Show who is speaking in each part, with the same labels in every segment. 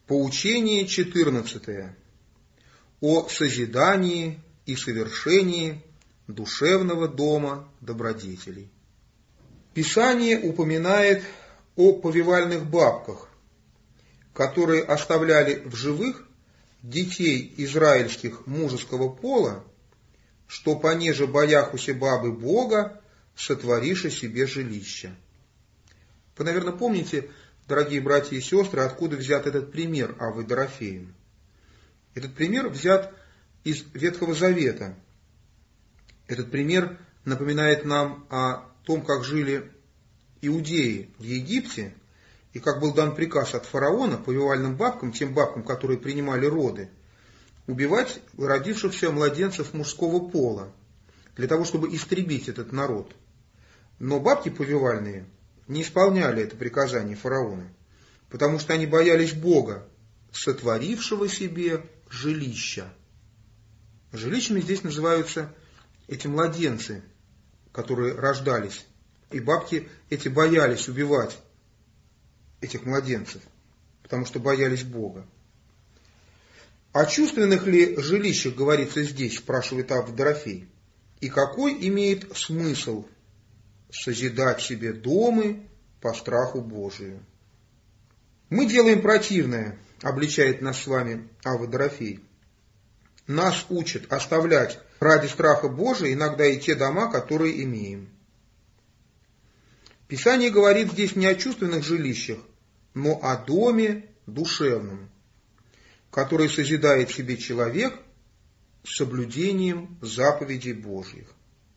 Speaker 1: Поучение 14. О созидании и совершении душевного дома добродетелей. Писание упоминает о повивальных бабках, которые оставляли в живых детей израильских мужеского пола, что понеже бояхуся бабы Бога, сотворише себе жилище. Вы, наверное, помните, дорогие братья и сестры, откуда взят этот пример Аввы Дорофеем. Этот пример взят из Ветхого Завета. Этот пример напоминает нам о том, как жили иудеи в Египте, и как был дан приказ от фараона повивальным бабкам, тем бабкам, которые принимали роды, убивать родившихся младенцев мужского пола, для того, чтобы истребить этот народ. Но бабки повивальные не исполняли это приказание фараона, потому что они боялись Бога, сотворившего себе жилища. Жилищами здесь называются эти младенцы, которые рождались. И бабки эти боялись убивать этих младенцев, потому что боялись Бога. О чувственных ли жилищах говорится здесь, спрашивает Авва Дорофей, и какой имеет смысл созидать себе домы по страху Божию? Мы делаем противное, обличает нас с вами Авва Дорофей. Нас учат оставлять ради страха Божия иногда и те дома, которые имеем. Писание говорит здесь не о чувственных жилищах, но о доме душевном, который созидает себе человек с соблюдением заповедей Божьих.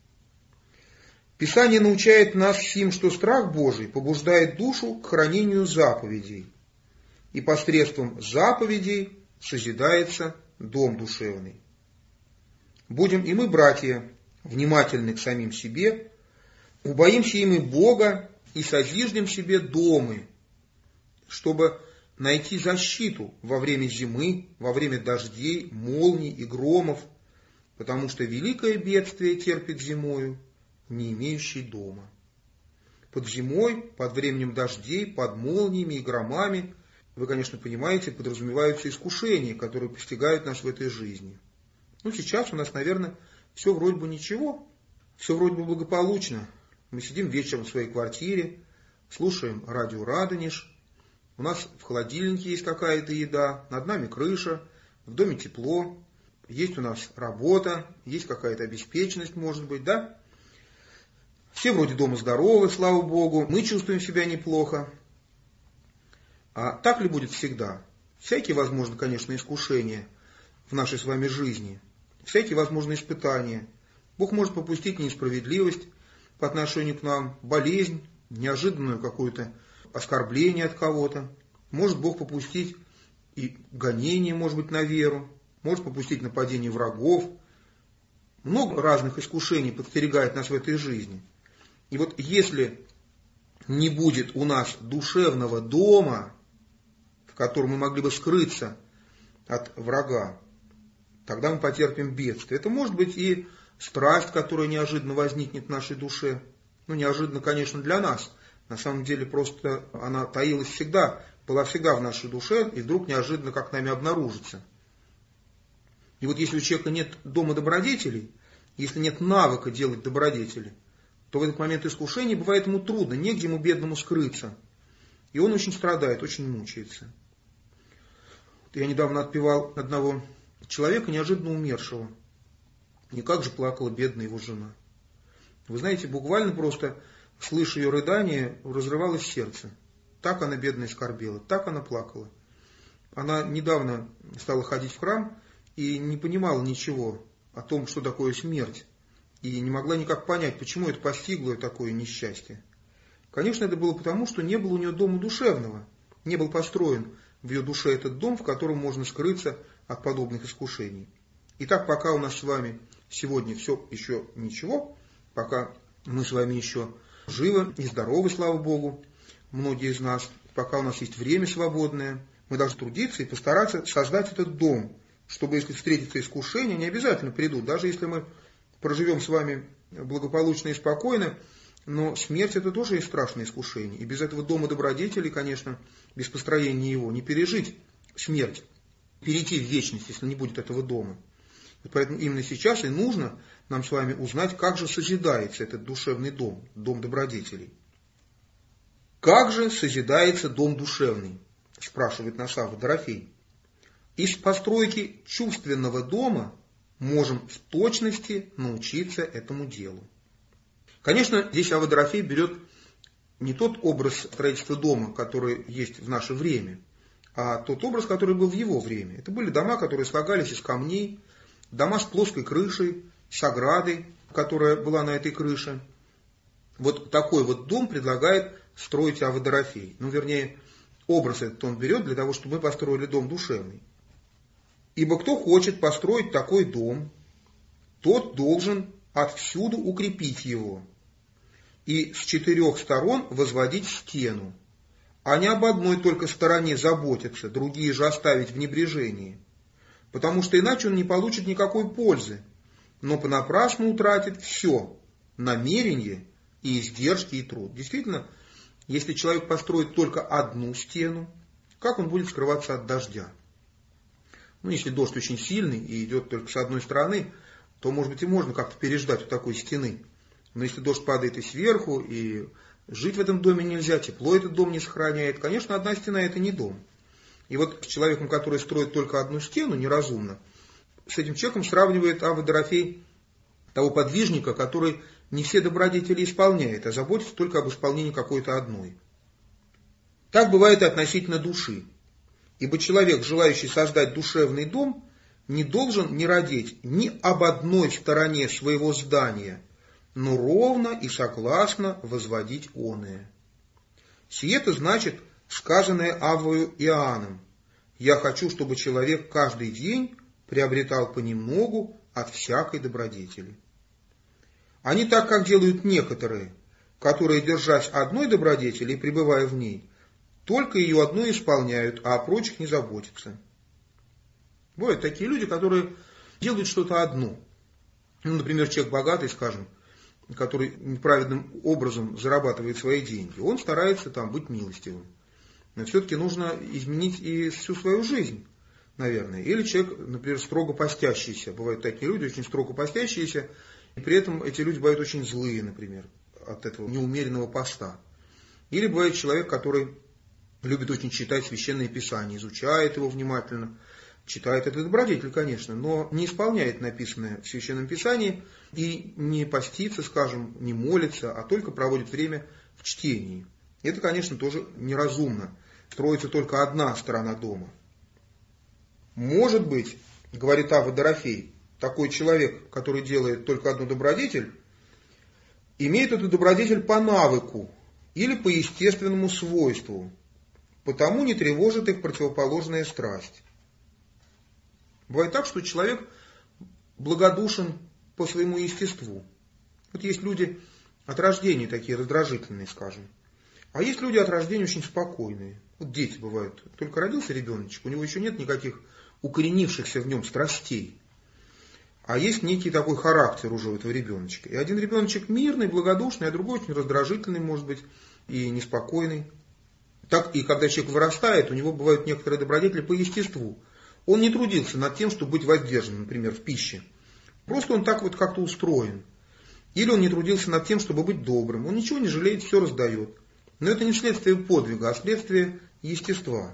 Speaker 1: Писание научает нас сим, что страх Божий побуждает душу к хранению заповедей, и посредством заповедей созидается дом душевный. Будем и мы, братья, внимательны к самим себе, убоимся и мы Бога и созиждем себе домы, чтобы найти защиту во время зимы, во время дождей, молний и громов, потому что великое бедствие терпит зимою не имеющий дома. Под зимой, под временем дождей, под молниями и громами, вы, конечно, понимаете, подразумеваются искушения, которые постигают нас в этой жизни. Сейчас у нас, наверное, все вроде бы ничего, все вроде бы благополучно. Мы сидим вечером в своей квартире, слушаем радио «Радонеж», у нас в холодильнике есть какая-то еда, над нами крыша, в доме тепло, есть у нас работа, есть какая-то обеспеченность, может быть, да? Все вроде дома здоровы, слава Богу, мы чувствуем себя неплохо. А так ли будет всегда? Всякие возможны, конечно, искушения в нашей с вами жизни, всякие возможны испытания. Бог может попустить несправедливость по отношению к нам, болезнь, неожиданную какое-то оскорбление от кого-то. Может Бог попустить и гонение, может быть, на веру, может попустить нападение врагов. Много разных искушений подстерегает нас в этой жизни. И вот если не будет у нас душевного дома, в котором мы могли бы скрыться от врага, тогда мы потерпим бедствие. Это может быть и страсть, которая неожиданно возникнет в нашей душе. Неожиданно, конечно, для нас. На самом деле, просто она таилась всегда, была всегда в нашей душе, и вдруг неожиданно как нами обнаружится. И вот если у человека нет дома добродетелей, если нет навыка делать добродетели, то в этот момент искушения бывает ему трудно, негде ему бедному скрыться. И он очень страдает, очень мучается. Я недавно отпевал одного человека, неожиданно умершего. И как же плакала бедная его жена. Вы знаете, буквально просто, слыша ее рыдание, разрывалось сердце. Так она, бедная, скорбела, так она плакала. Она недавно стала ходить в храм и не понимала ничего о том, что такое смерть. И не могла никак понять, почему это постигло ее такое несчастье. Конечно, это было потому, что не было у нее дома душевного. Не был построен в ее душе этот дом, в котором можно скрыться от подобных искушений. Итак, пока у нас с вами сегодня все еще ничего, пока мы с вами еще живы и здоровы, слава Богу, многие из нас, пока у нас есть время свободное, мы должны трудиться и постараться создать этот дом, чтобы, если встретится искушение, не обязательно придут, даже если мы проживем с вами благополучно и спокойно, но смерть — это тоже есть страшное искушение. И без этого дома добродетелей, конечно, без построения его не пережить смерть, перейти в вечность, если не будет этого дома. И поэтому именно сейчас и нужно нам с вами узнать, как же созидается этот душевный дом, дом добродетелей. Как же созидается дом душевный, спрашивает нас Авва Дорофей. Из постройки чувственного дома можем в точности научиться этому делу. Конечно, здесь Авва Дорофей берет не тот образ строительства дома, который есть в наше время, а тот образ, который был в его время. Это были дома, которые слагались из камней, дома с плоской крышей, с оградой, которая была на этой крыше. Вот такой вот дом предлагает строить Авва Дорофей. Ну, вернее, образ этот он берет для того, чтобы мы построили дом душевный. Ибо кто хочет построить такой дом, тот должен отвсюду укрепить его и с 4 сторон возводить стену, а не об одной только стороне заботиться, другие же оставить в небрежении, потому что иначе он не получит никакой пользы, но понапрасну утратит все – намерение и издержки и труд. Действительно, если человек построит только одну стену, как он будет скрываться от дождя? Ну, если дождь очень сильный и идет только с одной стороны, то, может быть, и можно как-то переждать у такой стены. Но если дождь падает и сверху, и жить в этом доме нельзя, тепло этот дом не сохраняет, конечно, одна стена – это не дом. И вот с человеком, который строит только одну стену, неразумно, с этим человеком сравнивает Авва Дорофей того подвижника, который не все добродетели исполняет, а заботится только об исполнении какой-то одной. Так бывает и относительно души. Ибо человек, желающий создать душевный дом, не должен не радеть ни об одной стороне своего здания, но ровно и согласно возводить оное. Сие-то значит сказанное Аввою Иоанном: «Я хочу, чтобы человек каждый день приобретал понемногу от всякой добродетели». А не так, как делают некоторые, которые, держась одной добродетели и пребывая в ней, только ее одну исполняют, а о прочих не заботятся. Бывают такие люди, которые делают что-то одно. Ну, например, человек богатый, скажем, который неправедным образом зарабатывает свои деньги. Он старается там быть милостивым. Но все-таки нужно изменить и всю свою жизнь, наверное. Или человек, например, строго постящийся. Бывают такие люди, очень строго постящиеся, и при этом эти люди бывают очень злые, например, от этого неумеренного поста. Или бывает человек, который любит очень читать Священное Писание, изучает его внимательно, читает это добродетель, конечно, но не исполняет написанное в Священном Писании и не постится, скажем, не молится, а только проводит время в чтении. Это, конечно, тоже неразумно. Строится только одна сторона дома. Может быть, говорит Авва Дорофей, такой человек, который делает только одну добродетель, имеет эту добродетель по навыку или по естественному свойству, потому не тревожит их противоположная страсть. Бывает так, что человек благодушен по своему естеству. Вот есть люди от рождения такие раздражительные, скажем. А есть люди от рождения очень спокойные. Вот дети бывают. Только родился ребеночек, у него еще нет никаких укоренившихся в нем страстей. А есть некий такой характер уже у этого ребеночка. И один ребеночек мирный, благодушный, а другой очень раздражительный, может быть, и неспокойный. Так и когда человек вырастает, у него бывают некоторые добродетели по естеству. Он не трудился над тем, чтобы быть воздержанным, например, в пище. Просто он так вот как-то устроен. Или он не трудился над тем, чтобы быть добрым. Он ничего не жалеет, все раздает. Но это не следствие подвига, а следствие естества.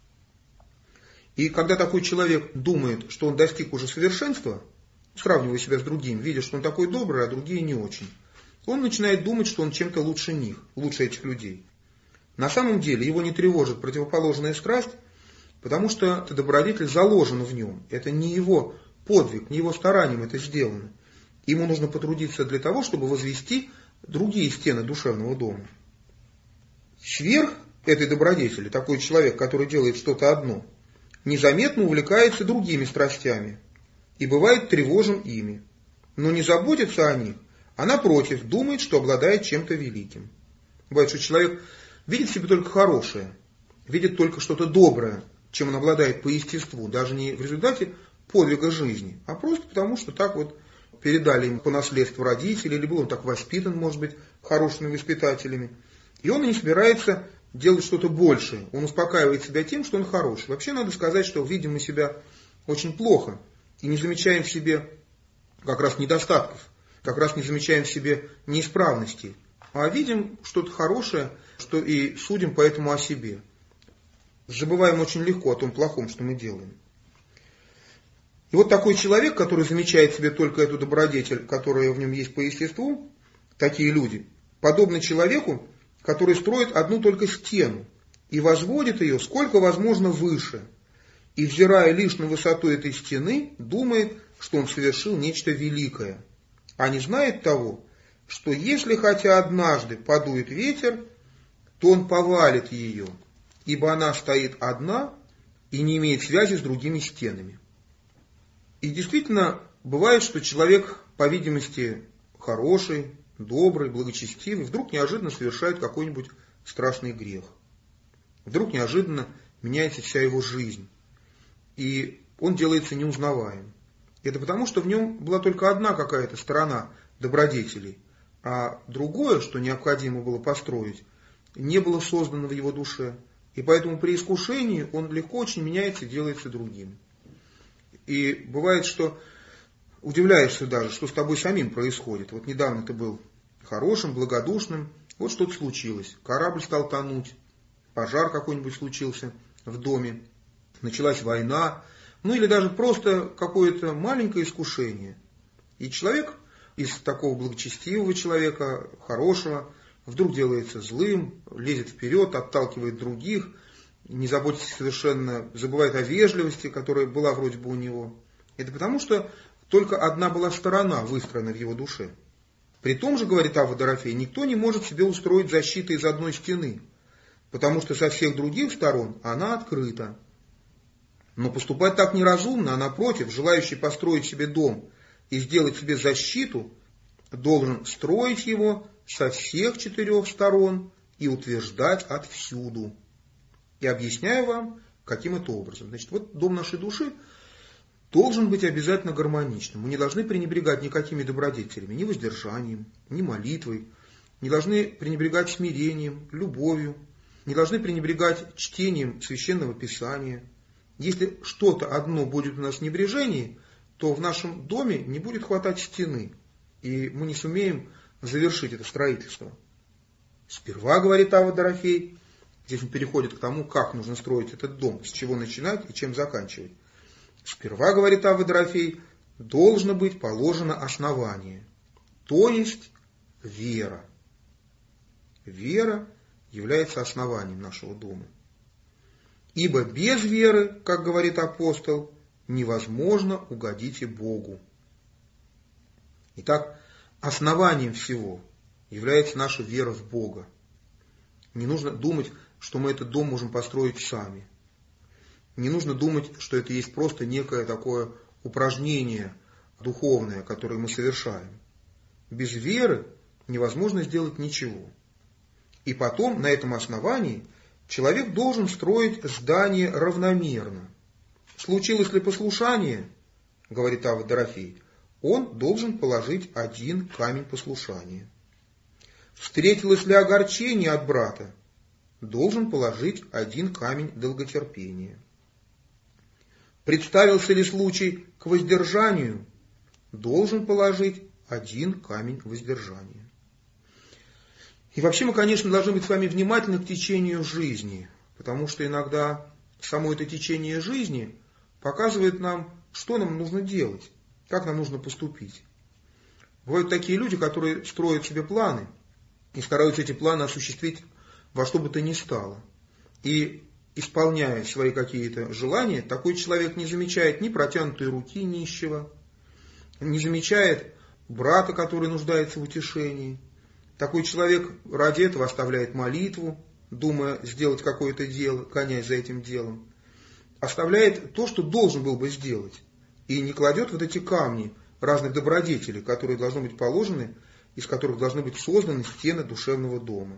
Speaker 1: И когда такой человек думает, что он достиг уже совершенства, сравнивая себя с другим, видя, что он такой добрый, а другие не очень, он начинает думать, что он чем-то лучше них, лучше этих людей. На самом деле его не тревожит противоположная страсть, потому что эта добродетель заложена в нем. Это не его подвиг, не его старанием это сделано. Ему нужно потрудиться для того, чтобы возвести другие стены душевного дома. Сверх этой добродетели, такой человек, который делает что-то одно, незаметно увлекается другими страстями и бывает тревожен ими, но не заботится о них, а напротив думает, что обладает чем-то великим. Бывает, что человек видит в себе только хорошее, видит только что-то доброе, чем он обладает по естеству, даже не в результате подвига жизни, а просто потому, что так вот передали ему по наследству родители, или был он так воспитан, может быть, хорошими воспитателями. И он не собирается делать что-то большее. Он успокаивает себя тем, что он хороший. Вообще надо сказать, что видим мы себя очень плохо и не замечаем в себе как раз недостатков, как раз не замечаем в себе неисправностей, а видим что-то хорошее, что и судим поэтому о себе. Забываем очень легко о том плохом, что мы делаем. И вот такой человек, который замечает в себе только эту добродетель, которая в нем есть по естеству, такие люди, подобны человеку, который строит одну только стену и возводит ее сколько возможно выше, и, взирая лишь на высоту этой стены, думает, что он совершил нечто великое, а не знает того, что если хотя однажды подует ветер, то он повалит ее, ибо она стоит одна и не имеет связи с другими стенами. И действительно, бывает, что человек, по видимости, хороший, добрый, благочестивый, вдруг неожиданно совершает какой-нибудь страшный грех. Вдруг неожиданно меняется вся его жизнь, и он делается неузнаваем. Это потому, что в нем была только одна какая-то сторона добродетелей, а другое, что необходимо было построить, не было создано в его душе. И поэтому при искушении он легко очень меняется и делается другим. И бывает, что удивляешься даже, что с тобой самим происходит. Вот недавно ты был хорошим, благодушным, вот что-то случилось. Корабль стал тонуть, пожар какой-нибудь случился в доме, началась война, ну или даже просто какое-то маленькое искушение. И человек из такого благочестивого человека, хорошего, вдруг делается злым, лезет вперед, отталкивает других, не заботится совершенно, забывает о вежливости, которая была вроде бы у него. Это потому, что только одна была сторона выстроена в его душе. При том же, говорит Авва Дорофей, никто не может себе устроить защиты из одной стены, потому что со всех других сторон она открыта. Но поступать так неразумно, а напротив, желающий построить себе дом и сделать себе защиту, должен строить его со всех 4 сторон и утверждать отвсюду. И объясняю вам, каким это образом. Значит, вот дом нашей души должен быть обязательно гармоничным. Мы не должны пренебрегать никакими добродетелями, ни воздержанием, ни молитвой, не должны пренебрегать смирением, любовью, не должны пренебрегать чтением Священного Писания. Если что-то одно будет у нас в небрежении, то в нашем доме не будет хватать стены, и мы не сумеем завершить это строительство. Сперва, говорит Авва Дорофей, здесь он переходит к тому, как нужно строить этот дом, с чего начинать и чем заканчивать. Сперва, говорит Авва Дорофей, должно быть положено основание, то есть вера. Вера является основанием нашего дома. Ибо без веры, как говорит апостол, невозможно угодить и Богу. Итак, основанием всего является наша вера в Бога. Не нужно думать, что мы этот дом можем построить сами. Не нужно думать, что это есть просто некое такое упражнение духовное, которое мы совершаем. Без веры невозможно сделать ничего. И потом на этом основании человек должен строить здание равномерно. Случилось ли послушание, говорит Авва Дорофей, он должен положить один камень послушания. Встретилось ли огорчение от брата, должен положить один камень долготерпения. Представился ли случай к воздержанию, должен положить один камень воздержания. И вообще мы, конечно, должны быть с вами внимательны к течению жизни, потому что иногда само это течение жизни показывает нам, что нам нужно делать, как нам нужно поступить. Бывают такие люди, которые строят себе планы и стараются эти планы осуществить во что бы то ни стало. И, исполняя свои какие-то желания, такой человек не замечает ни протянутой руки нищего, не замечает брата, который нуждается в утешении. Такой человек ради этого оставляет молитву, думая сделать какое-то дело, гоняясь за этим делом. Оставляет то, что должен был бы сделать, и не кладет вот эти камни разных добродетелей, которые должны быть положены, из которых должны быть созданы стены душевного дома.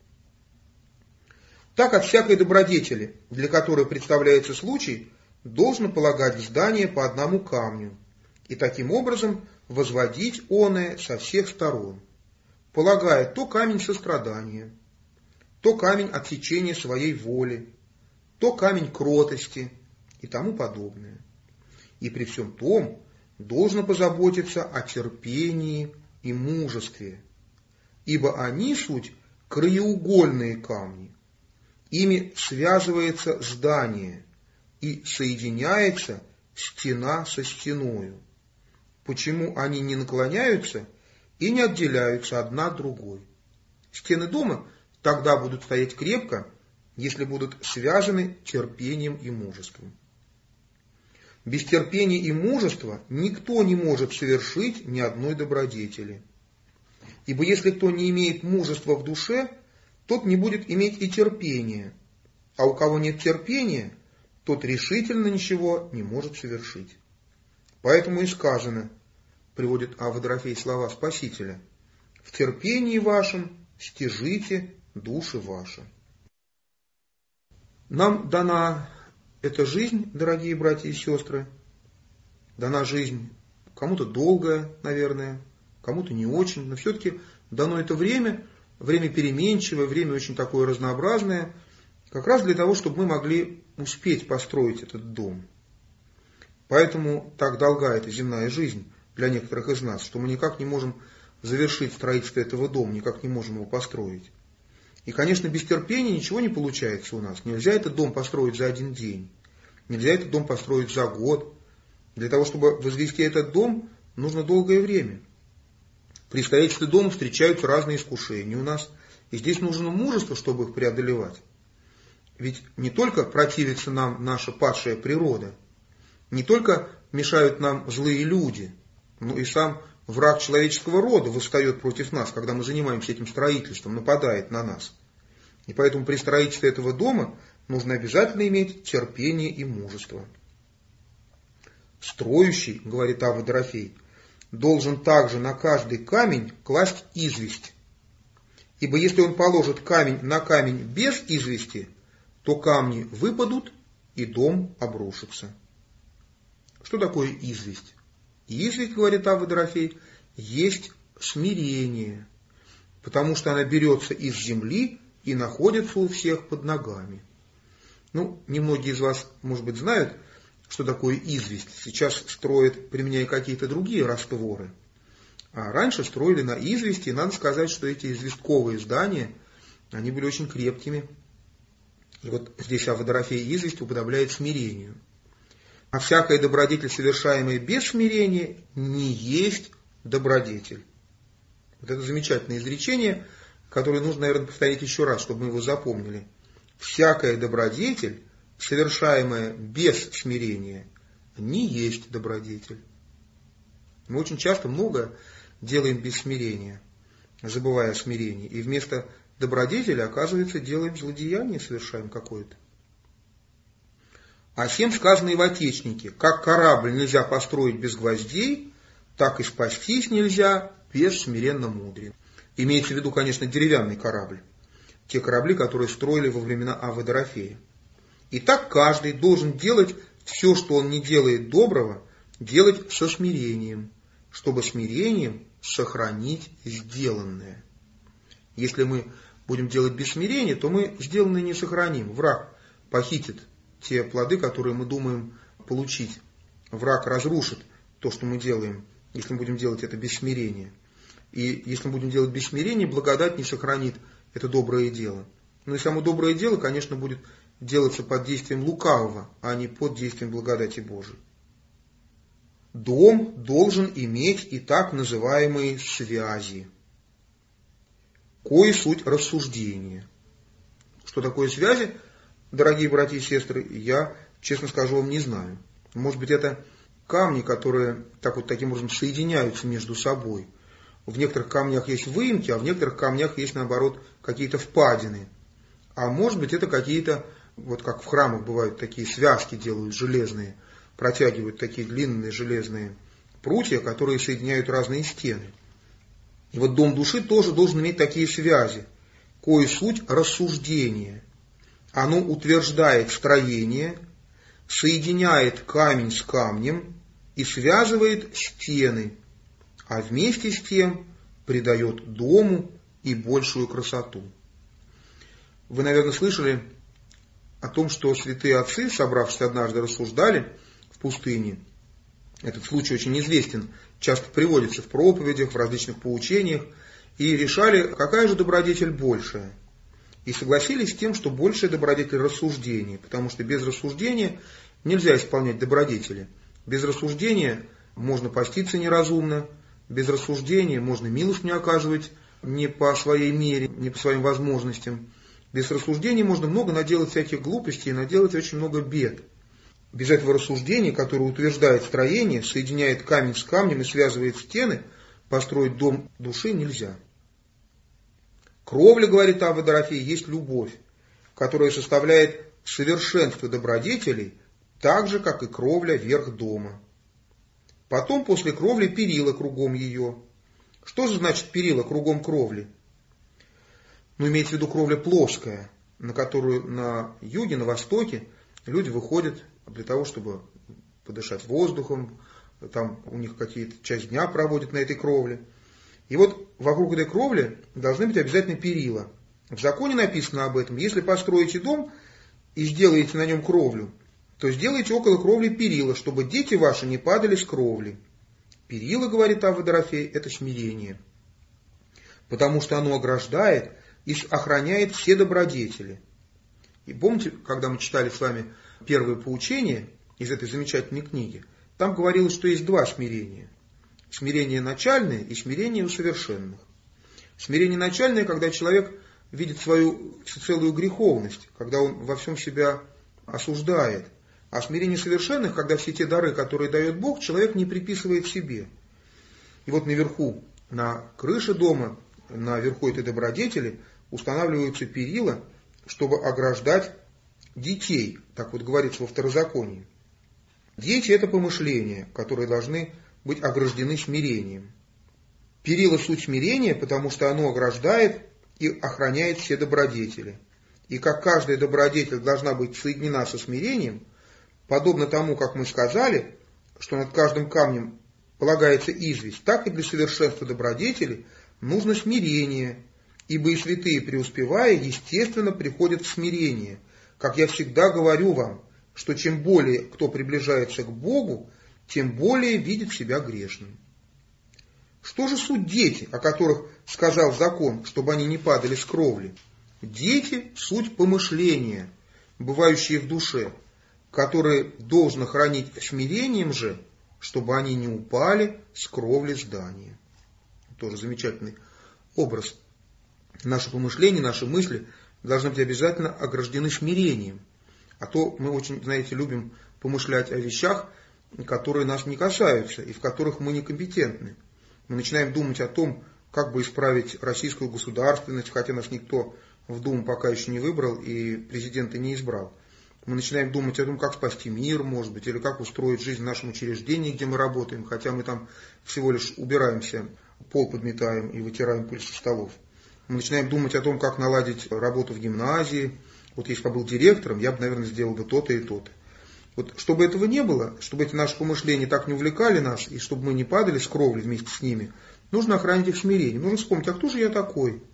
Speaker 1: Так от всякой добродетели, для которой представляется случай, должно полагать в здание по одному камню, и таким образом возводить оное со всех сторон, полагая то камень сострадания, то камень отсечения своей воли, то камень кротости и тому подобное. И при всем том должно позаботиться о терпении и мужестве, ибо они суть краеугольные камни. Ими связывается здание и соединяется стена со стеною. Почему они не наклоняются и не отделяются одна от другой? Стены дома тогда будут стоять крепко, если будут связаны терпением и мужеством. Без терпения и мужества никто не может совершить ни одной добродетели. Ибо если кто не имеет мужества в душе, тот не будет иметь и терпения, а у кого нет терпения, тот решительно ничего не может совершить. Поэтому и сказано, приводит Авва Дорофей слова Спасителя: «В терпении вашем стяжите души ваши». Нам дана эта жизнь, дорогие братья и сестры, дана жизнь кому-то долгая, наверное, кому-то не очень, но все-таки дано это время переменчивое, время очень такое разнообразное, как раз для того, чтобы мы могли успеть построить этот дом. Поэтому так долга эта земная жизнь для некоторых из нас, что мы никак не можем завершить строительство этого дома, никак не можем его построить. И, конечно, без терпения ничего не получается у нас. Нельзя этот дом построить за один день, нельзя этот дом построить за год. Для того, чтобы возвести этот дом, нужно долгое время. При строительстве дома встречаются разные искушения у нас, и здесь нужно мужество, чтобы их преодолевать. Ведь не только противится нам наша падшая природа, не только мешают нам злые люди, но и сам враг человеческого рода восстает против нас, когда мы занимаемся этим строительством, нападает на нас. И поэтому при строительстве этого дома нужно обязательно иметь терпение и мужество. Строящий, говорит Авва Дорофей, должен также на каждый камень класть известь. Ибо если он положит камень на камень без извести, то камни выпадут, и дом обрушится. Что такое известь? Известь, говорит Авва Дорофей, есть смирение, потому что она берется из земли и находится у всех под ногами. Немногие из вас, может быть, знают, что такое известь. Сейчас строят, применяя какие-то другие растворы. А раньше строили на извести, и надо сказать, что эти известковые здания, они были очень крепкими. И вот здесь Авва Дорофей известь уподобляет смирению. А всякая добродетель, совершаемая без смирения, не есть добродетель. Вот это замечательное изречение, которое нужно, наверное, повторить еще раз, чтобы мы его запомнили. Всякая добродетель, совершаемая без смирения, не есть добродетель. Мы очень часто много делаем без смирения, забывая о смирении, и вместо добродетели, оказывается, делаем злодеяние, совершаем какое-то. А всем сказано и в Отечнике: как корабль нельзя построить без гвоздей, так и спастись нельзя без смиренно мудрия. Имеется в виду, конечно, деревянный корабль, те корабли, которые строили во времена Аввы Дорофея. И так каждый должен делать все, что он не делает доброго, делать со смирением, чтобы смирением сохранить сделанное. Если мы будем делать без смирения, то мы сделанное не сохраним. Враг похитит те плоды, которые мы думаем получить. Враг разрушит то, что мы делаем, если мы будем делать это без смирения. И если мы будем делать без смирения, благодать не сохранит это доброе дело. Но и само доброе дело, конечно, будет делаться под действием лукавого, а не под действием благодати Божией. Дом должен иметь и так называемые связи, кои суть рассуждения. Что такое связи, дорогие братья и сестры, я, честно скажу, вам не знаю. Может быть, это камни, которые таким образом соединяются между собой. В некоторых камнях есть выемки, а в некоторых камнях есть, наоборот, какие-то впадины. А может быть, это какие-то, вот как в храмах бывают, такие связки делают железные, протягивают такие длинные железные прутья, которые соединяют разные стены. И вот дом души тоже должен иметь такие связи, кои суть рассуждения. Оно утверждает строение, соединяет камень с камнем и связывает стены, а вместе с тем придает дому и большую красоту. Вы, наверное, слышали о том, что святые отцы, собравшись однажды, рассуждали в пустыне. Этот случай очень известен, часто приводится в проповедях, в различных поучениях, и решали, какая же добродетель большая. И согласились с тем, что большая добродетель рассуждение, потому что без рассуждения нельзя исполнять добродетели. Без рассуждения можно поститься неразумно, без рассуждения можно милость не оказывать не по своей мере, не по своим возможностям. Без рассуждения можно много наделать всяких глупостей и наделать очень много бед. Без этого рассуждения, которое утверждает строение, соединяет камень с камнем и связывает стены, построить дом души нельзя. Кровля, говорит Авва Дорофей, есть любовь, которая составляет совершенство добродетелей, так же, как и кровля верх дома. Потом после кровли перила кругом ее. Что же значит перила кругом кровли? Имеется в виду кровля плоская, на которую на юге, на востоке люди выходят для того, чтобы подышать воздухом, там у них какие-то часть дня проводят на этой кровле. И вот вокруг этой кровли должны быть обязательно перила. В законе написано об этом. Если построите дом и сделаете на нем кровлю, то сделайте около кровли перила, чтобы дети ваши не падали с кровли. Перила, говорит Авва Дорофей, это смирение. Потому что оно ограждает и охраняет все добродетели. И помните, когда мы читали с вами первое поучение из этой замечательной книги, там говорилось, что есть два смирения. Смирение начальное и смирение у совершенных. Смирение начальное, когда человек видит свою всецелую греховность, когда он во всем себя осуждает. А смирение совершенных, когда все те дары, которые дает Бог, человек не приписывает себе. И вот наверху, на крыше дома, наверху этой добродетели, устанавливаются перила, чтобы ограждать детей, так вот говорится во Второзаконии. Дети – это помышления, которые должны быть ограждены смирением. Перила – суть смирения, потому что оно ограждает и охраняет все добродетели. И как каждая добродетель должна быть соединена со смирением, подобно тому, как мы сказали, что над каждым камнем полагается известь, так и для совершенства добродетели нужно смирение, ибо и святые, преуспевая, естественно, приходят в смирение. Как я всегда говорю вам, что чем более кто приближается к Богу, тем более видит себя грешным. Что же суть дети, о которых сказал закон, чтобы они не падали с кровли? Дети – суть помышления, бывающие в душе, которые должно хранить смирением же, чтобы они не упали с кровли здания. Тоже замечательный образ. Наши помышления, наши мысли должны быть обязательно ограждены смирением. А то мы очень, знаете, любим помышлять о вещах, которые нас не касаются и в которых мы некомпетентны. Мы начинаем думать о том, как бы исправить российскую государственность, хотя нас никто в Думу пока еще не выбрал и президента не избрал. Мы начинаем думать о том, как спасти мир, может быть, или как устроить жизнь в нашем учреждении, где мы работаем, хотя мы там всего лишь убираемся, пол подметаем и вытираем пыль со столов. Мы начинаем думать о том, как наладить работу в гимназии. Вот если бы я был директором, я бы, наверное, сделал бы то-то и то-то. Вот чтобы этого не было, чтобы эти наши помышления так не увлекали нас, и чтобы мы не падали с кровли вместе с ними, нужно охранить их смирение. Нужно вспомнить, а кто же я такой?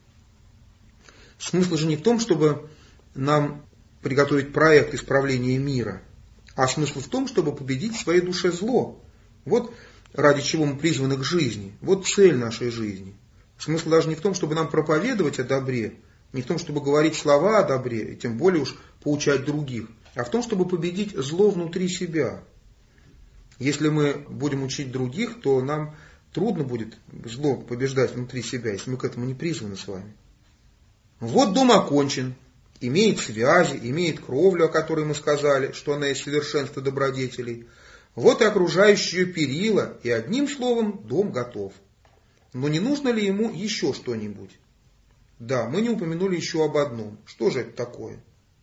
Speaker 1: Смысл же не в том, чтобы нам приготовить проект исправления мира, а смысл в том, чтобы победить в своей душе зло. Вот ради чего мы призваны к жизни. Вот цель нашей жизни. Смысл даже не в том, чтобы нам проповедовать о добре, не в том, чтобы говорить слова о добре, и тем более уж поучать других, а в том, чтобы победить зло внутри себя. Если мы будем учить других, то нам трудно будет зло побеждать внутри себя, если мы к этому не призваны с вами. Вот дом окончен, имеет связи, имеет кровлю, о которой мы сказали, что она есть совершенство добродетелей. Вот и окружающие перила, и одним словом дом готов. Но не нужно ли ему еще что-нибудь? Да, мы не упомянули еще об одном. Что же это такое?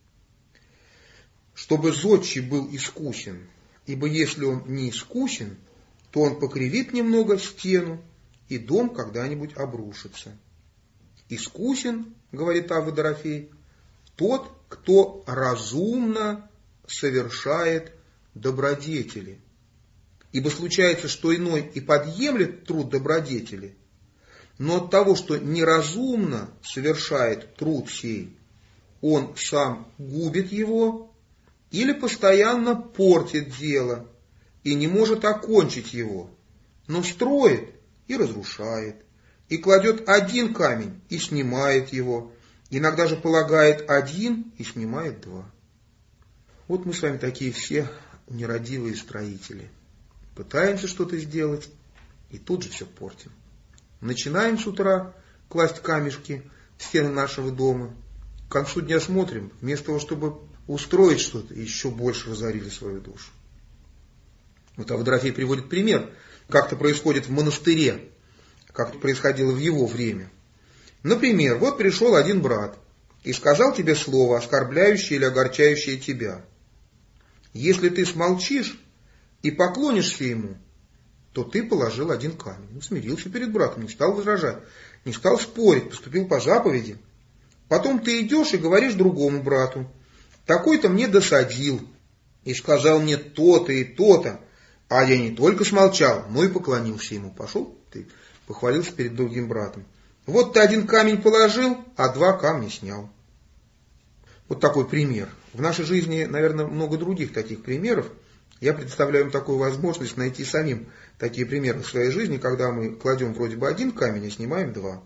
Speaker 1: Чтобы зодчий был искусен, ибо если он не искусен, то он покривит немного стену, и дом когда-нибудь обрушится. Искусен, говорит Авва Дорофей, тот, кто разумно совершает добродетели. Ибо случается, что иной и подъемлет труд добродетели, но от того, что неразумно совершает труд сей, он сам губит его или постоянно портит дело и не может окончить его, но строит и разрушает, и кладет один камень и снимает его, иногда же полагает один и снимает два. Вот мы с вами такие все нерадивые строители. Пытаемся что-то сделать и тут же все портим. Начинаем с утра класть камешки в стены нашего дома. К концу дня смотрим, вместо того, чтобы устроить что-то, еще больше разорили свою душу. Вот Авдорафей приводит пример, как это происходит в монастыре, как это происходило в его время. Например, вот пришел один брат и сказал тебе слово, оскорбляющее или огорчающее тебя. Если ты смолчишь и поклонишься ему, то ты положил один камень. Он смирился перед братом, не стал возражать, не стал спорить, поступил по заповеди. Потом ты идешь и говоришь другому брату: такой-то мне досадил и сказал мне то-то и то-то, а я не только смолчал, но и поклонился ему. Пошел ты, похвалился перед другим братом. Вот ты один камень положил, а два камня снял. Вот такой пример. В нашей жизни, наверное, много других таких примеров. Я представляю им такую возможность найти самим такие примеры в своей жизни, когда мы кладем вроде бы один камень и снимаем два.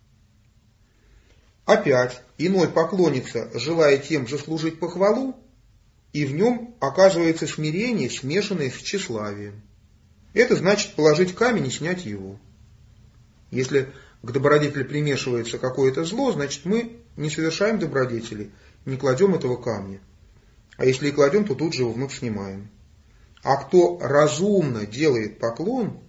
Speaker 1: Опять, иной поклонится, желая тем заслужить похвалу, и в нем оказывается смирение, смешанное с тщеславием. Это значит положить камень и снять его. Если к добродетели примешивается какое-то зло, значит мы не совершаем добродетели, не кладем этого камня. А если и кладем, то тут же его вновь снимаем. А кто разумно делает поклон,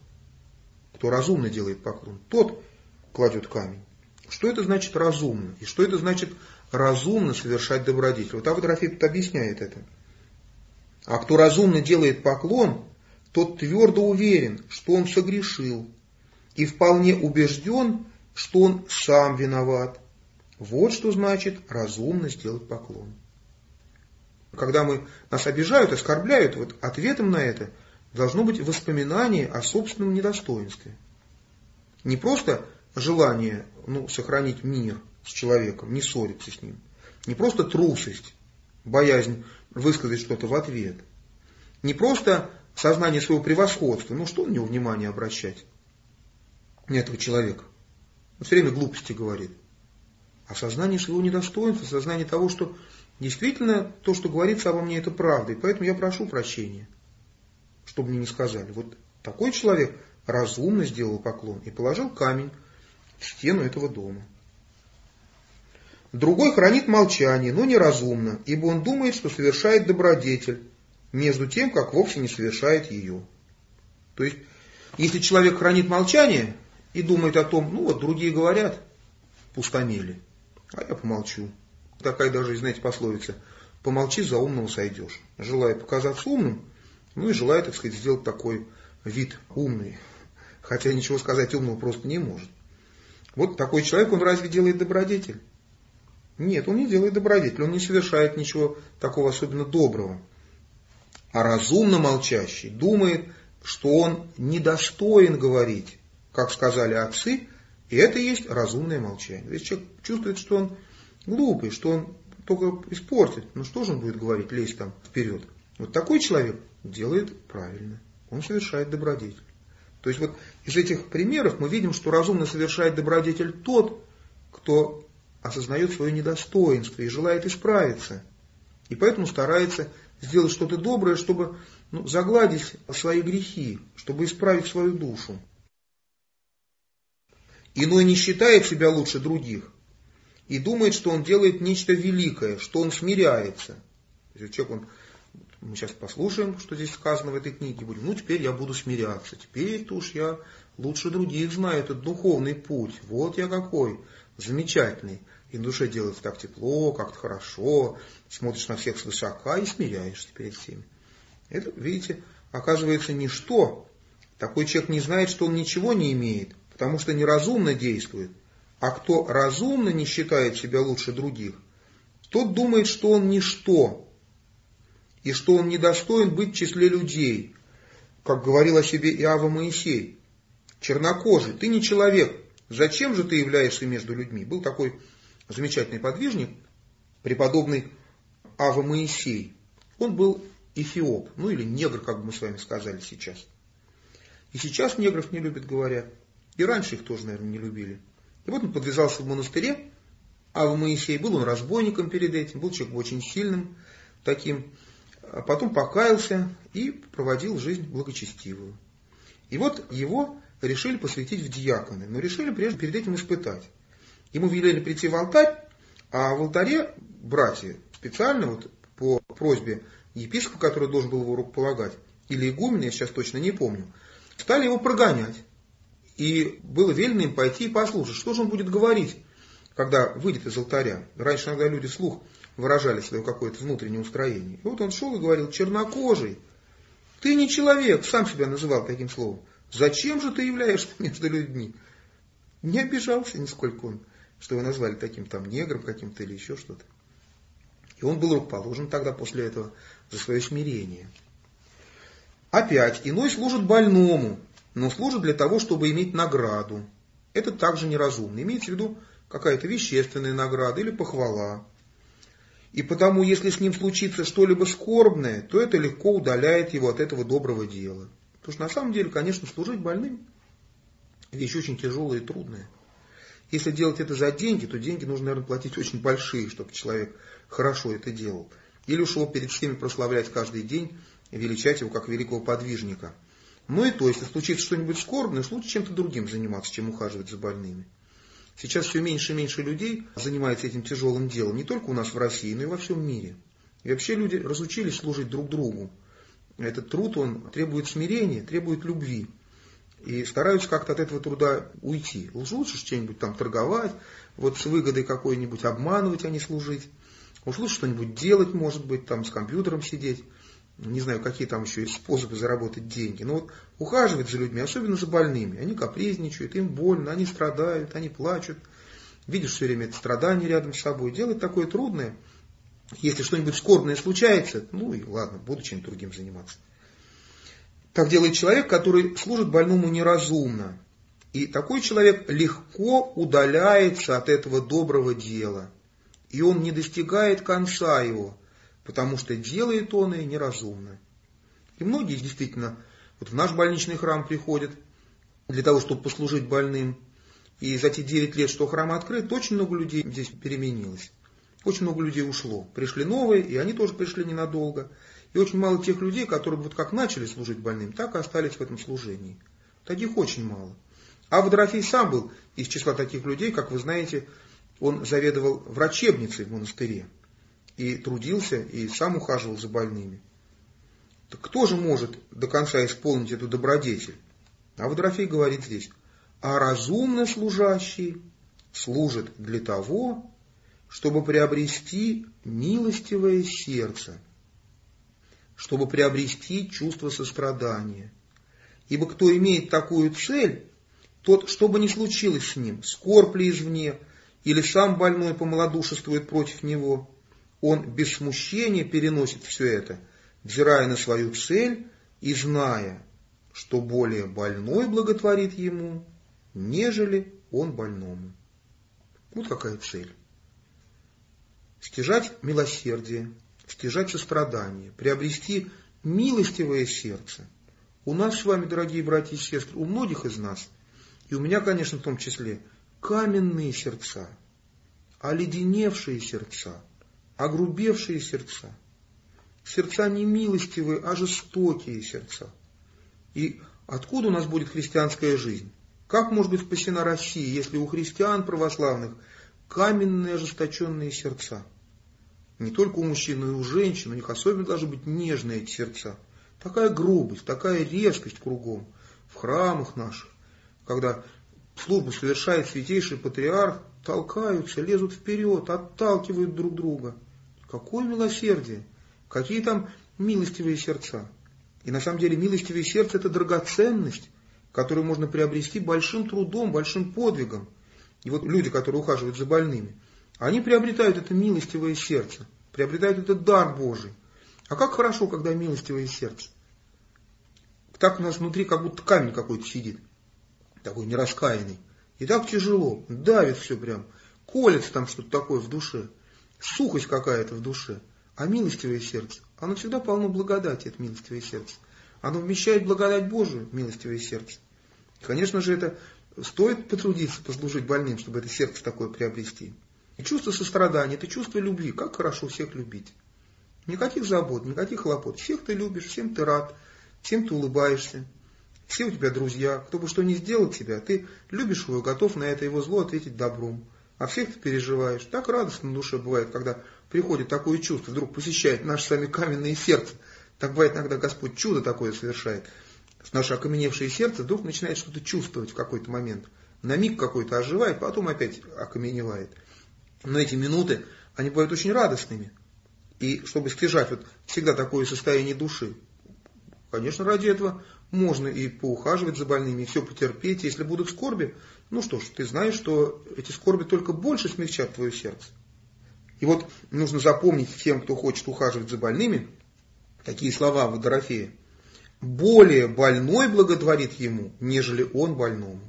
Speaker 1: тот кладет камень. Что это значит разумно? И что это значит разумно совершать добродетель? Вот Авдорафей тут объясняет это. А кто разумно делает поклон, тот твердо уверен, что он согрешил, и вполне убежден, что он сам виноват. Вот что значит разумно сделать поклон. Когда нас обижают, оскорбляют, вот ответом на это должно быть воспоминание о собственном недостоинстве. Не просто желание сохранить мир с человеком, не ссориться с ним. Не просто трусость, боязнь высказать что-то в ответ. Не просто сознание своего превосходства. Что на него внимание обращать? Не этого человека. Он все время глупости говорит. А сознание своего недостоинства, сознание того, что действительно то, что говорится обо мне, это правда. И поэтому я прошу прощения, чтобы мне не сказали. Вот такой человек разумно сделал поклон и положил камень в стену этого дома. Другой хранит молчание, но неразумно, ибо он думает, что совершает добродетель, между тем, как вовсе не совершает ее. То есть, если человек хранит молчание и думает о том, другие говорят, пустомели, а я помолчу. Такая даже, знаете, пословица: помолчи, за умного сойдешь. Желая показаться умным, и желая, так сказать, сделать такой вид умный, хотя ничего сказать умного просто не может. Вот такой человек, он разве делает добродетель? Нет, он не делает добродетель, он не совершает ничего такого особенно доброго. А разумно молчащий думает, что он недостоин говорить, как сказали отцы, и это и есть разумное молчание. То есть человек чувствует, что он глупый, что он только испортит. Что же он будет говорить, лезть там вперед? Вот такой человек делает правильно, он совершает добродетель. То есть вот из этих примеров мы видим, что разумно совершает добродетель тот, кто осознает свое недостоинство и желает исправиться. И поэтому старается сделать что-то доброе, чтобы загладить свои грехи, чтобы исправить свою душу. Иной не считает себя лучше других и думает, что он делает нечто великое, что он смиряется. Мы сейчас послушаем, что здесь сказано в этой книге, будем, теперь я буду смиряться, теперь-то уж я лучше других знаю этот духовный путь, вот я какой замечательный. И на душе делается так тепло, как-то хорошо, смотришь на всех свысока и смиряешься перед всеми. Это, видите, оказывается ничто. Такой человек не знает, что он ничего не имеет, потому что неразумно действует. А кто разумно не считает себя лучше других, тот думает, что он ничто, и что он недостоин быть в числе людей, как говорил о себе Иава Моисей. Чернокожий, ты не человек, зачем же ты являешься между людьми? Был такой замечательный подвижник, преподобный Ава Моисей. Он был эфиоп, ну или негр, как бы мы с вами сказали сейчас. И сейчас негров не любят, говорят. И раньше их тоже, наверное, не любили. И вот он подвязался в монастыре. Ава Моисей, был он разбойником перед этим, был человек очень сильным таким. А потом покаялся и проводил жизнь благочестивую. И вот его решили посвятить в диаконы, но решили прежде перед этим испытать. Ему велели прийти в алтарь, а в алтаре братья специально вот по просьбе епископа, который должен был его рукополагать, или игумена, я сейчас точно не помню, стали его прогонять. И было велено им пойти и послушать, что же он будет говорить, когда выйдет из алтаря. Раньше иногда люди вслух выражали свое какое-то внутреннее устроение. И вот он шел и говорил: чернокожий, ты не человек, сам себя называл таким словом. Зачем же ты являешься между людьми? Не обижался нисколько он, что его назвали таким там негром каким-то или еще что-то. И он был рукоположен тогда после этого за свое смирение. Опять, иной служит больному, но служит для того, чтобы иметь награду. Это также неразумно. Имеется в виду какая-то вещественная награда или похвала. И потому, если с ним случится что-либо скорбное, то это легко удаляет его от этого доброго дела. Потому что на самом деле, конечно, служить больным – вещь очень тяжелая и трудная. Если делать это за деньги, то деньги нужно, наверное, платить очень большие, чтобы человек хорошо это делал. Или уж его перед всеми прославлять каждый день, величать его как великого подвижника. Ну и то, если случится что-нибудь скорбное, лучше чем-то другим заниматься, чем ухаживать за больными. Сейчас все меньше и меньше людей занимается этим тяжелым делом, не только у нас в России, но и во всем мире. И вообще люди разучились служить друг другу. Этот труд, он требует смирения, требует любви. И стараются как-то от этого труда уйти. Лучше что-нибудь там торговать, вот с выгодой какой-нибудь обманывать, а не служить. Уж лучше что-нибудь делать, может быть, там с компьютером сидеть. Не знаю, какие там еще есть способы заработать деньги. Но вот ухаживать за людьми, особенно за больными. Они капризничают, им больно, они страдают, они плачут. Видишь все время это страдание рядом с собой. Делать такое трудное. Если что-нибудь скорбное случается, ну и ладно, буду чем-то другим заниматься. Так делает человек, который служит больному неразумно. И такой человек легко удаляется от этого доброго дела. И он не достигает конца его, потому что делает он и неразумно. И многие действительно вот в наш больничный храм приходят для того, чтобы послужить больным. И за те 9 лет, что храм открыт, очень много людей здесь переменилось. Очень много людей ушло. Пришли новые, и они тоже пришли ненадолго. И очень мало тех людей, которые вот как начали служить больным, так и остались в этом служении. Таких очень мало. А Водорофей сам был из числа таких людей, как вы знаете, он заведовал врачебницей в монастыре. И трудился, и сам ухаживал за больными. Так кто же может до конца исполнить эту добродетель? А Водорофей говорит здесь: а разумно служащий служит для того, чтобы приобрести милостивое сердце, чтобы приобрести чувство сострадания. Ибо кто имеет такую цель, тот, что бы ни случилось с ним, скорбь ли извне, или сам больной помалодушествует против него, он без смущения переносит все это, взирая на свою цель и зная, что более больной благотворит ему, нежели он больному. Вот какая цель. Стяжать милосердие, стяжать сострадание, приобрести милостивое сердце. У нас с вами, дорогие братья и сестры, у многих из нас, и у меня, конечно, в том числе, каменные сердца, оледеневшие сердца, огрубевшие сердца. Сердца не милостивые, а жестокие сердца. И откуда у нас будет христианская жизнь? Как может быть спасена Россия, если у христиан православных каменные ожесточенные сердца? Не только у мужчин, но и у женщин, у них особенно должны быть нежные эти сердца. Такая грубость, такая резкость кругом, в храмах наших, когда службу совершает святейший патриарх, толкаются, лезут вперед, отталкивают друг друга. Какое милосердие! Какие там милостивые сердца! И на самом деле милостивое сердце – это драгоценность, которую можно приобрести большим трудом, большим подвигом. И вот люди, которые ухаживают за больными, они приобретают это милостивое сердце, приобретают этот дар Божий. А как хорошо, когда милостивое сердце. Так у нас внутри как будто камень какой-то сидит, такой нераскаянный. И так тяжело, давит все прям, колется там что-то такое в душе. сухость какая-то в душе. А милостивое сердце, оно всегда полно благодати, это милостивое сердце. Оно вмещает благодать Божию, милостивое сердце. Конечно же, это стоит потрудиться, послужить больным, чтобы это сердце такое приобрести. И чувство сострадания, это чувство любви. Как хорошо всех любить. Никаких забот, никаких хлопот. Всех ты любишь, всем ты рад, всем ты улыбаешься. Все у тебя друзья. Кто бы что ни сделал тебя, ты любишь его, готов на это его зло ответить добром. А всех ты переживаешь. Так радостно на душе бывает, когда приходит такое чувство, вдруг посещает наше с вами каменное сердце. Так бывает иногда Господь чудо такое совершает. Наше окаменевшее сердце вдруг начинает что-то чувствовать в какой-то момент. На миг какой-то оживает, потом опять окаменевает. Но эти минуты, они бывают очень радостными. И чтобы стяжать вот всегда такое состояние души, конечно, ради этого можно и поухаживать за больными, и все потерпеть. Если будут скорби, ну что ж, ты знаешь, что эти скорби только больше смягчат твое сердце. И вот нужно запомнить тем, кто хочет ухаживать за больными, такие слова Водорофея. Более больной благотворит ему, нежели он больному.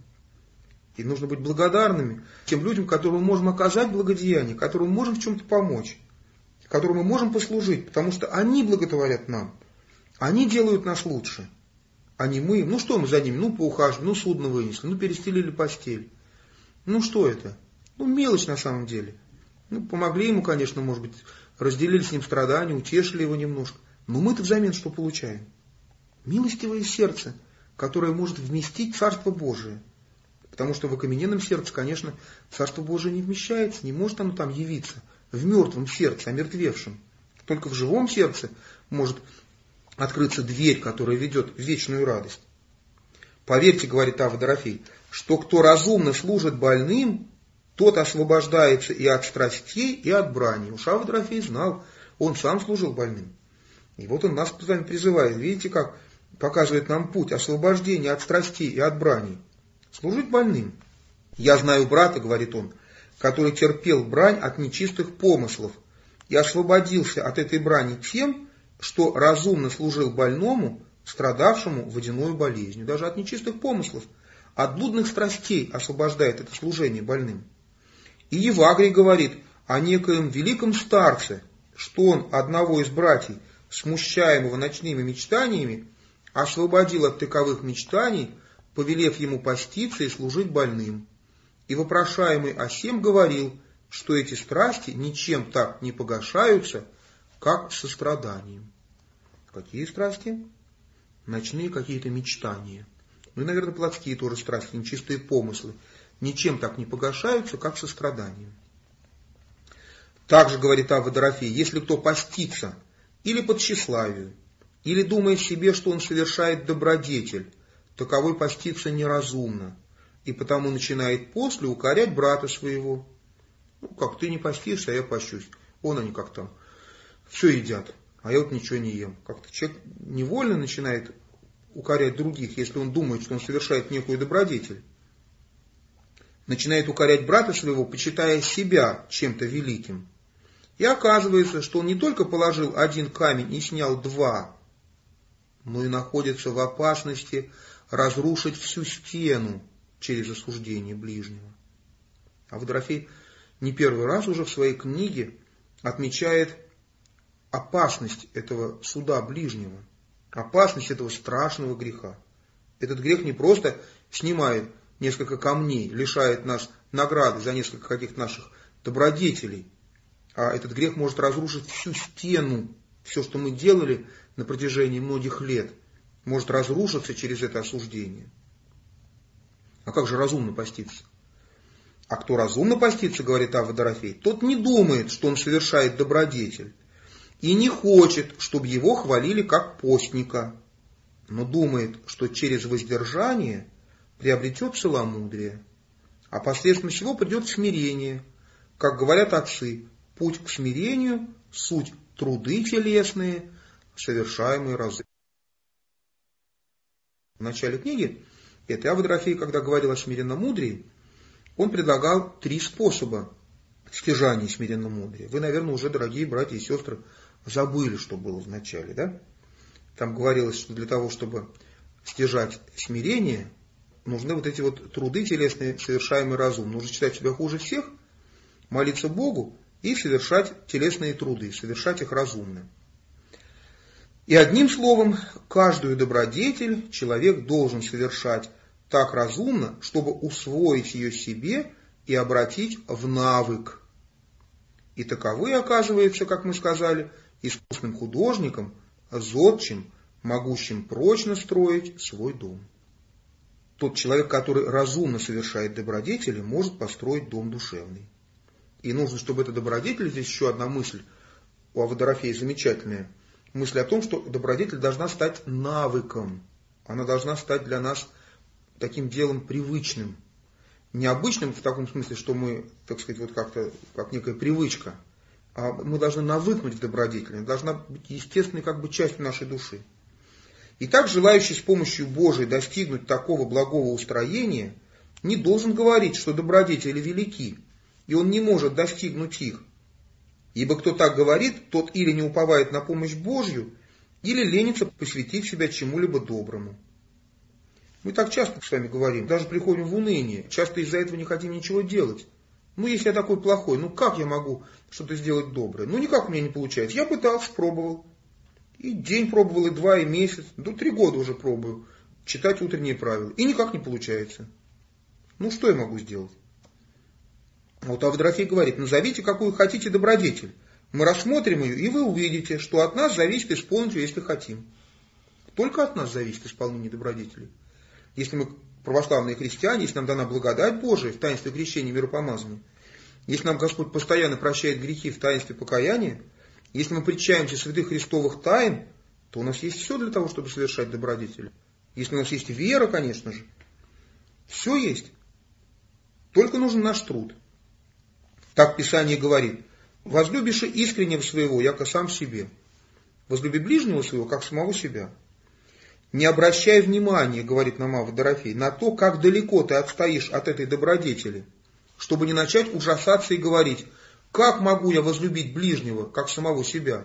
Speaker 1: И нужно быть благодарными тем людям, которым мы можем оказать благодеяние, которым мы можем в чем-то помочь, которым мы можем послужить, потому что они благотворят нам, они делают нас лучше, а не мы. Ну что мы за ними? Ну поухаживали, ну судно вынесли, ну перестелили постель. Ну что это? Ну мелочь на самом деле. Ну помогли ему, конечно, может быть, разделили с ним страдания, утешили его немножко. Но мы-то взамен что получаем? Милостивое сердце, которое может вместить Царство Божие. Потому что в окамененном сердце, конечно, Царство Божие не вмещается, не может оно там явиться. В мертвом сердце, омертвевшем. Только в живом сердце может открыться дверь, которая ведет в вечную радость. Поверьте, говорит Ава Дорофей, что кто разумно служит больным, тот освобождается и от страстей, и от брани. Уж Ава Дорофей знал, он сам служил больным. И вот он нас с вами призывает. Видите, как показывает нам путь освобождения от страстей и от брани. Служить больным. Я знаю брата, говорит он, который терпел брань от нечистых помыслов и освободился от этой брани тем, что разумно служил больному, страдавшему водяною болезнью. Даже от нечистых помыслов, от блудных страстей освобождает это служение больным. И Евагрий говорит о некоем великом старце, что он одного из братьев, смущаемого ночными мечтаниями, освободил от таковых мечтаний, повелев ему поститься и служить больным. И вопрошаемый о сем говорил, что эти страсти ничем так не погашаются, как состраданием. Какие страсти? Ночные какие-то мечтания. Ну и, наверное, плотские тоже страсти, нечистые помыслы. Ничем так не погашаются, как состраданием. Также, говорит Ава Дорофей, если кто постится или по тщеславию, или думая себе, что он совершает добродетель, таковой постится неразумно, и потому начинает после укорять брата своего. Ну, как ты не постишься, а я пощусь. Вон они как там все едят, а я вот ничего не ем. Как-то человек невольно начинает укорять других, если он думает, что он совершает некую добродетель. Начинает укорять брата своего, почитая себя чем-то великим. И оказывается, что он не только положил один камень и снял два, но и находится в опасности разрушить всю стену через осуждение ближнего. А Водорофей не первый раз уже в своей книге отмечает опасность этого суда ближнего, опасность этого страшного греха. Этот грех не просто снимает несколько камней, лишает нас награды за несколько каких-то наших добродетелей, а этот грех может разрушить всю стену, все, что мы делали на протяжении многих лет, может разрушиться через это осуждение. А как же разумно поститься? А кто разумно постится, говорит Ава Дорофей, тот не думает, что он совершает добродетель, и не хочет, чтобы его хвалили как постника, но думает, что через воздержание приобретет целомудрие, а посредством чего придет смирение. Как говорят отцы, путь к смирению – суть труды телесные, совершаемые разумом. В начале книги этой Ава Дорофей, когда говорил о смиренномудрии, он предлагал 3 способа стяжания смиренномудрия. Вы, наверное, уже, дорогие братья и сестры, забыли, что было в начале, да? Там говорилось, что для того, чтобы стяжать смирение, нужны вот эти вот труды телесные, совершаемые разумом. Нужно считать себя хуже всех, молиться Богу и совершать телесные труды, совершать их разумно. И одним словом, каждую добродетель человек должен совершать так разумно, чтобы усвоить ее себе и обратить в навык. И таковы, оказывается, как мы сказали, искусным художником, зодчим, могущим прочно строить свой дом. Тот человек, который разумно совершает добродетели, может построить дом душевный. И нужно, чтобы эта добродетель, здесь еще одна мысль у Водорофея замечательная, мысль о том, что добродетель должна стать навыком. Она должна стать для нас таким делом привычным. Необычным в таком смысле, что мы, так сказать, вот как-то, как некая привычка, а мы должны навыкнуть в добродетель. Она должна быть естественной как бы частью нашей души. И так желающий с помощью Божией достигнуть такого благого устроения не должен говорить, что добродетели велики, и он не может достигнуть их. Ибо кто так говорит, тот или не уповает на помощь Божью, или ленится посвятить себя чему-либо доброму. Мы так часто с вами говорим, даже приходим в уныние, часто из-за этого не хотим ничего делать. Ну, если я такой плохой, ну как я могу что-то сделать доброе? Ну, никак у меня не получается. Я пытался, пробовал. И день пробовал, и 2, и месяц, 3 года уже пробую читать утренние правила. И никак не получается. Ну, что я могу сделать? Вот Водорофей говорит, назовите, какую хотите добродетель. Мы рассмотрим ее, и вы увидите, что от нас зависит исполнить ее, если хотим. Только от нас зависит исполнение добродетелей. Если мы православные христиане, если нам дана благодать Божия в таинстве крещения и миропомазания, если нам Господь постоянно прощает грехи в таинстве покаяния, если мы причащаемся святых христовых тайн, то у нас есть все для того, чтобы совершать добродетели. Если у нас есть вера, конечно же, все есть. Только нужен наш труд. Так Писание говорит, возлюбишь искреннего своего, яко сам себе. Возлюби ближнего своего, как самого себя. Не обращай внимания, говорит нам Водорофей, на то, как далеко ты отстоишь от этой добродетели, чтобы не начать ужасаться и говорить, как могу я возлюбить ближнего, как самого себя?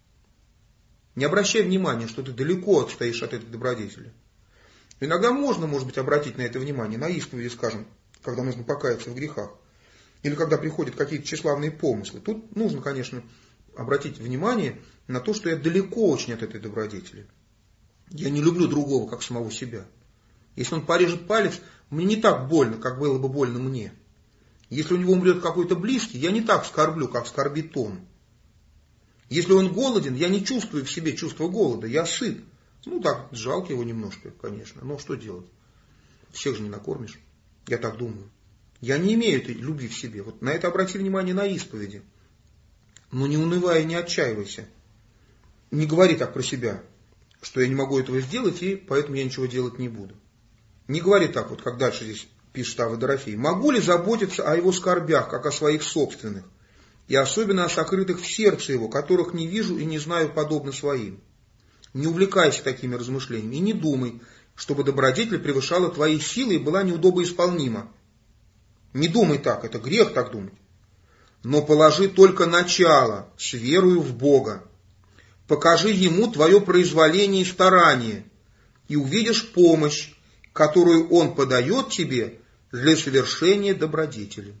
Speaker 1: Не обращай внимания, что ты далеко отстоишь от этой добродетели. Иногда можно, может быть, обратить на это внимание, на исповеди, скажем, когда нужно покаяться в грехах, или когда приходят какие-то тщеславные помыслы. Тут нужно, конечно, обратить внимание на то, что я далеко очень от этой добродетели. Я не люблю другого, как самого себя. Если он порежет палец, мне не так больно, как было бы больно мне. Если у него умрет какой-то близкий, я не так скорблю, как скорбит он. Если он голоден, я не чувствую в себе чувство голода, я сыт. Ну так, жалко его немножко, конечно, но что делать? Всех же не накормишь, я так думаю. Я не имею этой любви в себе. Вот на это обрати внимание на исповеди. Но не унывай, не отчаивайся. Не говори так про себя, что я не могу этого сделать, и поэтому я ничего делать не буду. Не говори так, вот как дальше здесь пишет Водорофей. Могу ли заботиться о его скорбях, как о своих собственных, и особенно о сокрытых в сердце его, которых не вижу и не знаю подобно своим? Не увлекайся такими размышлениями и не думай, чтобы добродетель превышала твои силы и была неудобоисполнима. Не думай так, это грех так думать. Но положи только начало с верою в Бога. Покажи Ему твое произволение и старание, и увидишь помощь, которую Он подает тебе для совершения добродетели.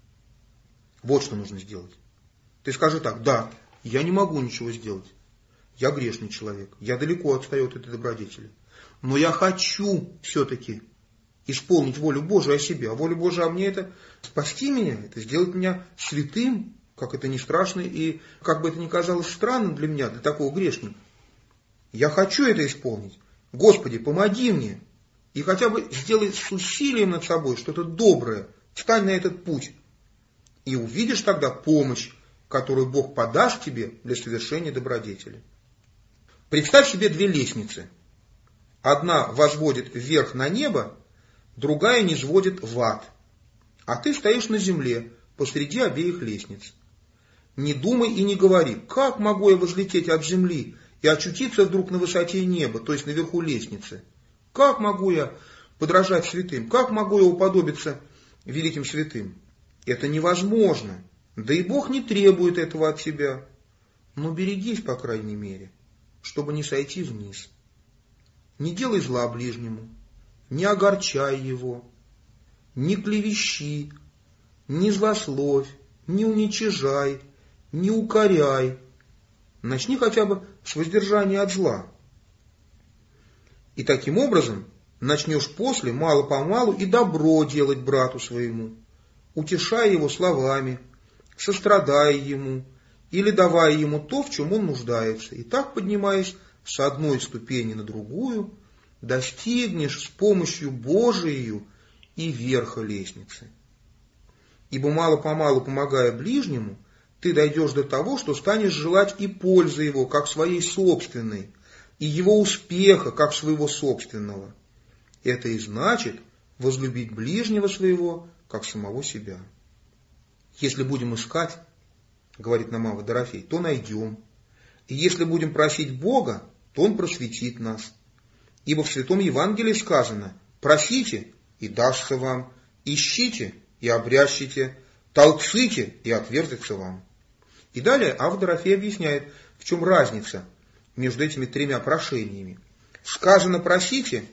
Speaker 1: Вот что нужно сделать. Ты скажи так, да, я не могу ничего сделать. Я грешный человек, я далеко отстаю от этой добродетели. Но я хочу все-таки исполнить волю Божию о себе. А воля Божия о мне — это спасти меня, это сделать меня святым, как это ни страшно и как бы это ни казалось странным для меня, для такого грешника. Я хочу это исполнить. Господи, помоги мне. И хотя бы сделай с усилием над собой что-то доброе. Встань на этот путь. И увидишь тогда помощь, которую Бог подаст тебе для совершения добродетели. Представь себе 2 лестницы. Одна возводит вверх на небо, другая низводит в ад. А ты стоишь на земле, посреди обеих лестниц. Не думай и не говори, как могу я взлететь от земли и очутиться вдруг на высоте неба, то есть наверху лестницы. Как могу я подражать святым, как могу я уподобиться великим святым? Это невозможно, да и Бог не требует этого от тебя. Но берегись, по крайней мере, чтобы не сойти вниз. Не делай зла ближнему, не огорчай его, не клевещи, не злословь, не уничижай, не укоряй. Начни хотя бы с воздержания от зла. И таким образом начнешь после мало-помалу и добро делать брату своему, утешая его словами, сострадая ему или давая ему то, в чем он нуждается. И так, поднимаясь с одной ступени на другую, достигнешь с помощью Божией и верха лестницы. Ибо мало-помалу, помогая ближнему, ты дойдешь до того, что станешь желать и пользы его, как своей собственной, и его успеха, как своего собственного. Это и значит возлюбить ближнего своего, как самого себя. Если будем искать, говорит нам Авва Дорофей, то найдем. И если будем просить Бога, то Он просветит нас. Ибо в Святом Евангелии сказано: просите, и дастся вам, ищите, и обрящите, толксите, и отвертится вам. И далее Авва Дорофей объясняет, в чем разница между этими тремя прошениями. Сказано просите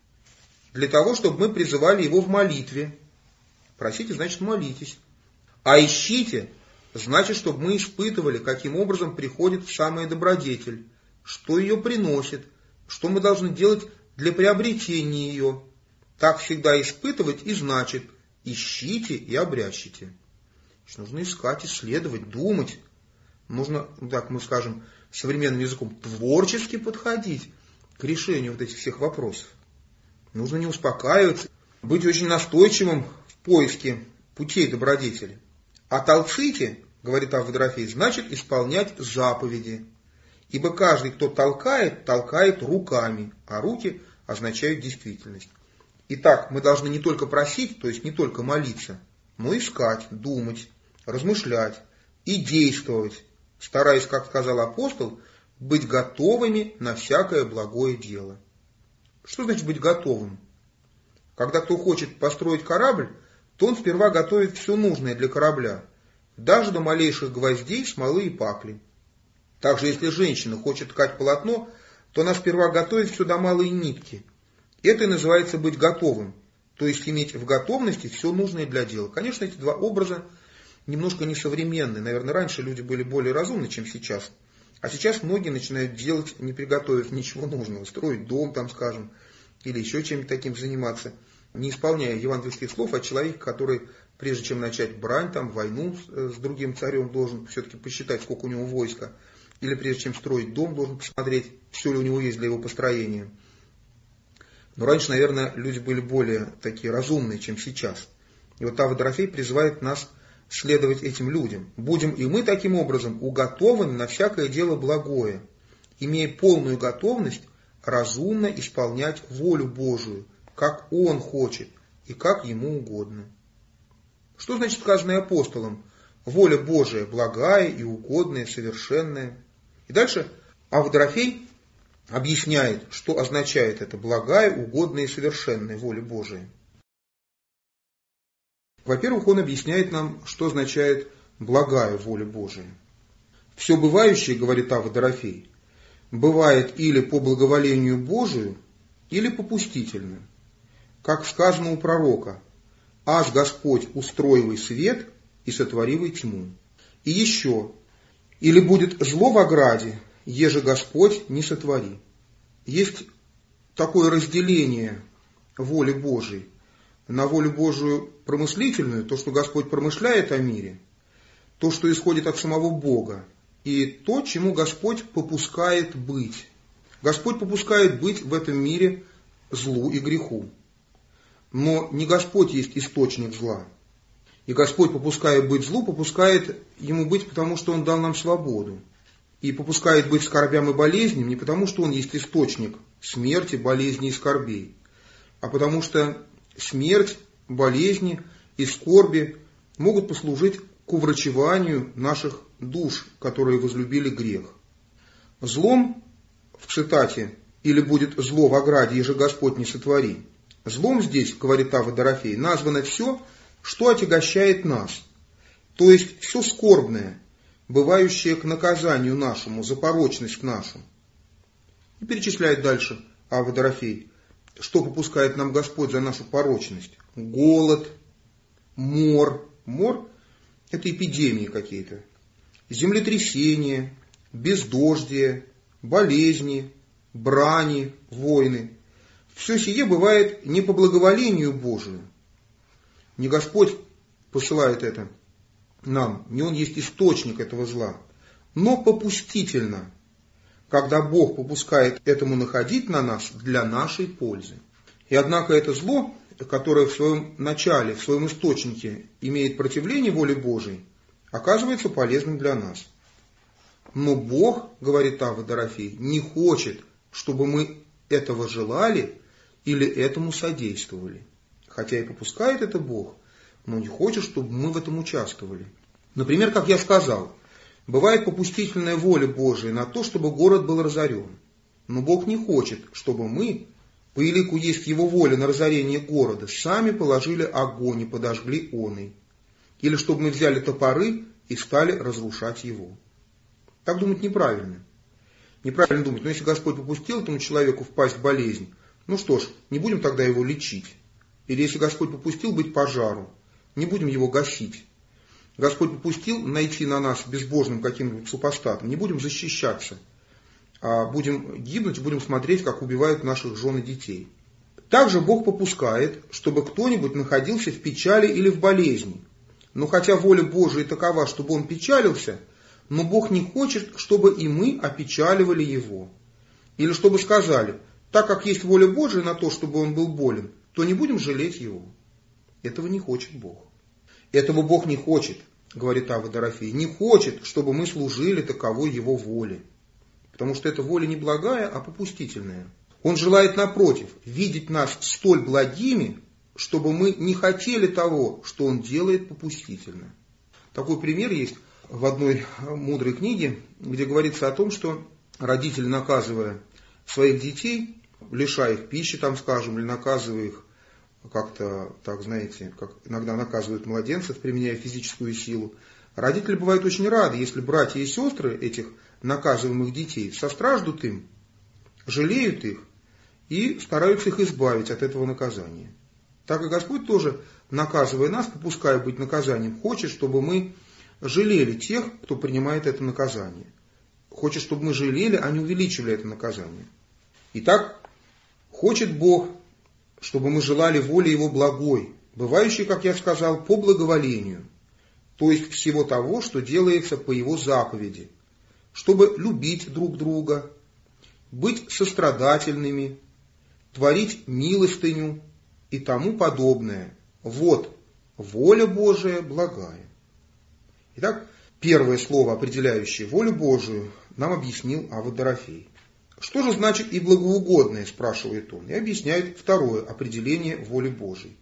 Speaker 1: для того, чтобы мы призывали Его в молитве. Просите, значит, молитесь. А ищите, значит, чтобы мы испытывали, каким образом приходит самая добродетель, что ее приносит, что мы должны делать для приобретения ее. Так всегда испытывать и значит ищите и обрящите. Нужно искать, исследовать, думать. Нужно, так мы скажем, современным языком творчески подходить к решению вот этих всех вопросов. Нужно не успокаиваться, быть очень настойчивым в поиске путей добродетели. А толците, говорит Авва Дорофей, значит исполнять заповеди. Ибо каждый, кто толкает, толкает руками, а руки означают действительность. Итак, мы должны не только просить, то есть не только молиться, но искать, думать, размышлять и действовать, стараясь, как сказал апостол, быть готовыми на всякое благое дело. Что значит быть готовым? Когда кто хочет построить корабль, то он сперва готовит все нужное для корабля, даже до малейших гвоздей, смолы и пакли. Также, если женщина хочет ткать полотно, то она сперва готовит все до малой нитки. Это и называется быть готовым, то есть иметь в готовности все нужное для дела. Конечно, эти два образа немножко несовременны. Наверное, раньше люди были более разумны, чем сейчас. А сейчас многие начинают делать, не приготовив ничего нужного, строить дом, там, скажем, или еще чем-то таким заниматься, не исполняя евангельских слов, а человек, который, прежде чем начать брань, там, войну с другим царем, должен все-таки посчитать, сколько у него войска, или прежде чем строить дом, должен посмотреть, все ли у него есть для его построения. Но раньше, наверное, люди были более такие разумные, чем сейчас. И вот Авва Дорофей призывает нас следовать этим людям. Будем и мы таким образом уготованы на всякое дело благое, имея полную готовность разумно исполнять волю Божию, как Он хочет и как Ему угодно. Что значит сказанное апостолом? Воля Божия благая и угодная, совершенная. И дальше Авва Дорофей объясняет, что означает это благая, угодная и совершенная воля Божия. Во-первых, он объясняет нам, что означает благая воля Божия. Все бывающее, говорит Авва Дорофей, бывает или по благоволению Божию, или попустительно. Как сказано у пророка: «Аз Господь устроивай свет и сотворивай тьму». И еще: «Или будет зло в ограде, еже Господь не сотвори». Есть такое разделение воли Божией на волю Божию промыслительную, то, что Господь промышляет о мире, то, что исходит от самого Бога, и то, чему Господь попускает быть. Господь попускает быть в этом мире злу и греху. Но не Господь есть источник зла. И Господь, попуская быть злу, попускает ему быть, потому что Он дал нам свободу. И попускает быть скорбям и болезням не потому, что Он есть источник смерти, болезни и скорбей, а потому что смерть, болезни и скорби могут послужить к уврачеванию наших душ, которые возлюбили грех. Злом, в цитате, «или будет зло в ограде, еже Господь не сотвори», злом здесь, говорит Авва Дорофей, названо все, что отягощает нас, то есть все скорбное, бывающее к наказанию нашему, за порочность нашу. И перечисляет дальше Авва Дорофей, что попускает нам Господь за нашу порочность. Голод, мор. Мор это эпидемии какие-то, землетрясения, бездождие, болезни, брани, войны. Все сие бывает не по благоволению Божию. Не Господь посылает это нам, не Он есть источник этого зла, но попустительно, когда Бог попускает этому находить на нас для нашей пользы. И однако это зло, которое в своем начале, в своем источнике имеет противление воле Божией, оказывается полезным для нас. Но Бог, говорит Авва Дорофей, не хочет, чтобы мы этого желали или этому содействовали. Хотя и попускает это Бог, но не хочет, чтобы мы в этом участвовали. Например, как я сказал, бывает попустительная воля Божия на то, чтобы город был разорен. Но Бог не хочет, чтобы мы, по елику есть Его воля на разорение города, сами положили огонь и подожгли оный. Или чтобы мы взяли топоры и стали разрушать его. Так думать неправильно. Неправильно думать, но если Господь попустил этому человеку впасть в болезнь, ну что ж, не будем тогда его лечить. Или если Господь попустил быть пожару, не будем его гасить. Господь попустил найти на нас безбожным каким-нибудь супостатом, не будем защищаться, а будем гибнуть, будем смотреть, как убивают наших жен и детей. Также Бог попускает, чтобы кто-нибудь находился в печали или в болезни. Но хотя воля Божия такова, чтобы он печалился, но Бог не хочет, чтобы и мы опечаливали его. Или чтобы сказали, так как есть воля Божия на то, чтобы он был болен, то не будем жалеть его. Этого не хочет Бог. Этого Бог не хочет, говорит Авва Дорофей, не хочет, чтобы мы служили таковой его воле. Потому что эта воля не благая, а попустительная. Он желает, напротив, видеть нас столь благими, чтобы мы не хотели того, что он делает попустительно. Такой пример есть в одной мудрой книге, где говорится о том, что родители, наказывая своих детей, лишая их пищи, там, скажем, или наказывая их как-то, так знаете, как иногда наказывают младенцев, применяя физическую силу, родители бывают очень рады, если братья и сестры этих наказываемых детей состраждут им, жалеют их и стараются их избавить от этого наказания. Так и Господь тоже, наказывая нас, попуская быть наказанием, хочет, чтобы мы жалели тех, кто принимает это наказание. Хочет, чтобы мы жалели, а не увеличивали это наказание. Итак, хочет Бог, чтобы мы желали воли Его благой, бывающей, как я сказал, по благоволению, то есть всего того, что делается по Его заповеди, чтобы любить друг друга, быть сострадательными, творить милостыню и тому подобное. Вот воля Божия благая. Итак, первое слово, определяющее волю Божию, нам объяснил Авва Дорофей. Что же значит и благоугодное, спрашивает он, и объясняет второе определение воли Божией.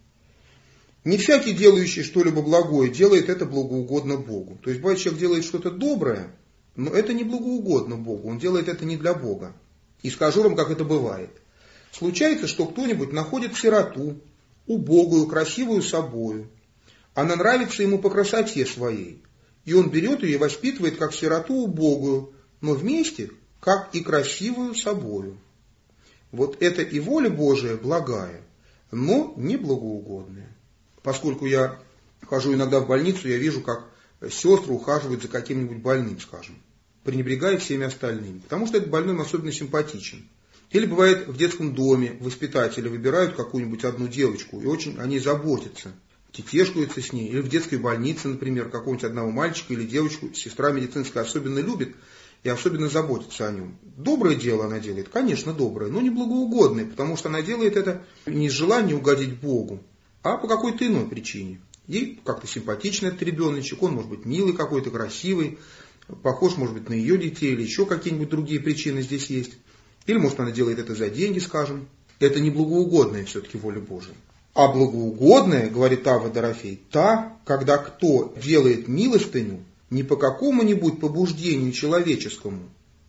Speaker 1: Не всякий, делающий что-либо благое, делает это благоугодно Богу. То есть, бывает, человек делает что-то доброе, но это не благоугодно Богу, он делает это не для Бога. И скажу вам, как это бывает. Случается, что кто-нибудь находит сироту, убогую, красивую собою. Она нравится ему по красоте своей. И он берет ее и воспитывает как сироту убогую, но вместе как и красивую собою. Вот это и воля Божия благая, но не благоугодная. Поскольку я хожу иногда в больницу, я вижу, как сестры ухаживают за каким-нибудь больным, скажем, пренебрегая всеми остальными, потому что этот больной им особенно симпатичен. Или бывает в детском доме воспитатели выбирают какую-нибудь одну девочку и очень о ней заботятся, тетешкаются с ней. Или в детской больнице, например, какого-нибудь одного мальчика или девочку сестра медицинская особенно любит и особенно заботится о нем. Доброе дело она делает, конечно, доброе, но не благоугодное, потому что она делает это не из желания угодить Богу, а по какой-то иной причине. Ей как-то симпатичный этот ребеночек, он может быть милый какой-то, красивый, похож, может быть, на ее детей, или еще какие-нибудь другие причины здесь есть. Или, может, она делает это за деньги, скажем. Это не благоугодная все-таки воля Божия. А благоугодная, говорит Авва Дорофей, та, когда кто делает милостыню не по какому-нибудь побуждению человеческому,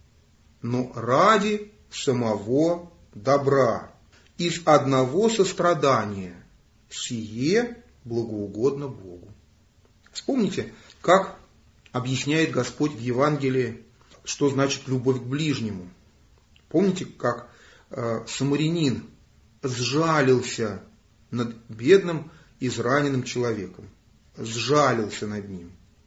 Speaker 1: но ради самого добра, из одного сострадания, сие благоугодно Богу. Вспомните, как объясняет Господь в Евангелии, что значит любовь к ближнему. Помните, как самарянин сжалился над бедным, израненным человеком. Сжалился над ним.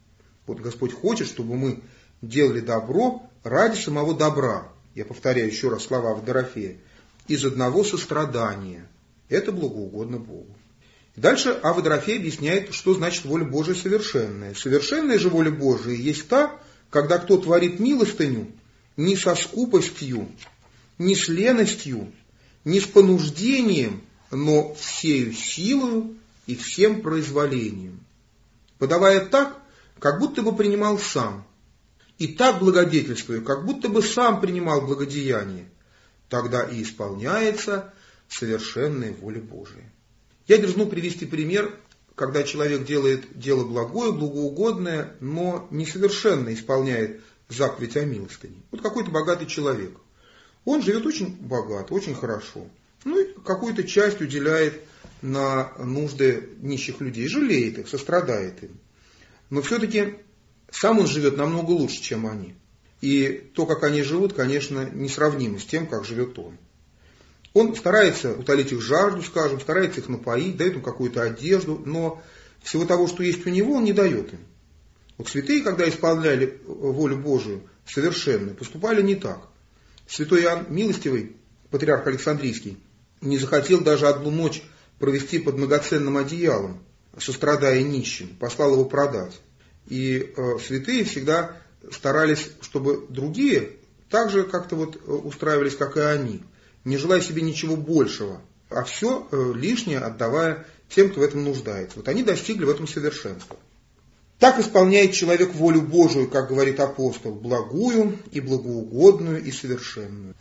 Speaker 1: Вот Господь хочет, чтобы мы делали добро ради самого добра. Я повторяю еще раз слова Авдорофея. Из одного сострадания. Это благоугодно Богу. Дальше Авдорофей объясняет, что значит воля Божия совершенная. Совершенная же воля Божия есть та, когда кто творит милостыню не со скупостью, не с леностью, не с понуждением, но всею силою и всем произволением, подавая так, как будто бы принимал сам, и так благодетельствуя, как будто бы сам принимал благодеяние, тогда и исполняется совершенная воля Божия. Я дерзну привести пример, когда человек делает дело благое, благоугодное, но несовершенно исполняет заповедь о милостыне. Вот какой-то богатый человек. Он живет очень богато, очень хорошо. Ну и какую-то часть уделяет на нужды нищих людей, жалеет их, сострадает им. Но все-таки сам он живет намного лучше, чем они. И то, как они живут, конечно, несравнимо с тем, как живет он. Он старается утолить их жажду, скажем, старается их напоить, дает им какую-то одежду, но всего того, что есть у него, он не дает им. Вот святые, когда исполняли волю Божию совершенно, поступали не так. Святой Иоанн Милостивый, патриарх Александрийский, не захотел даже одну ночь провести под многоценным одеялом, сострадая нищим, послал его продать. И святые всегда старались, чтобы другие так же как-то вот устраивались, как и они, не желая себе ничего большего, а все лишнее отдавая тем, кто в этом нуждается. Вот они достигли в этом совершенства. Так исполняет человек волю Божию, как говорит апостол, благую и благоугодную и совершенную.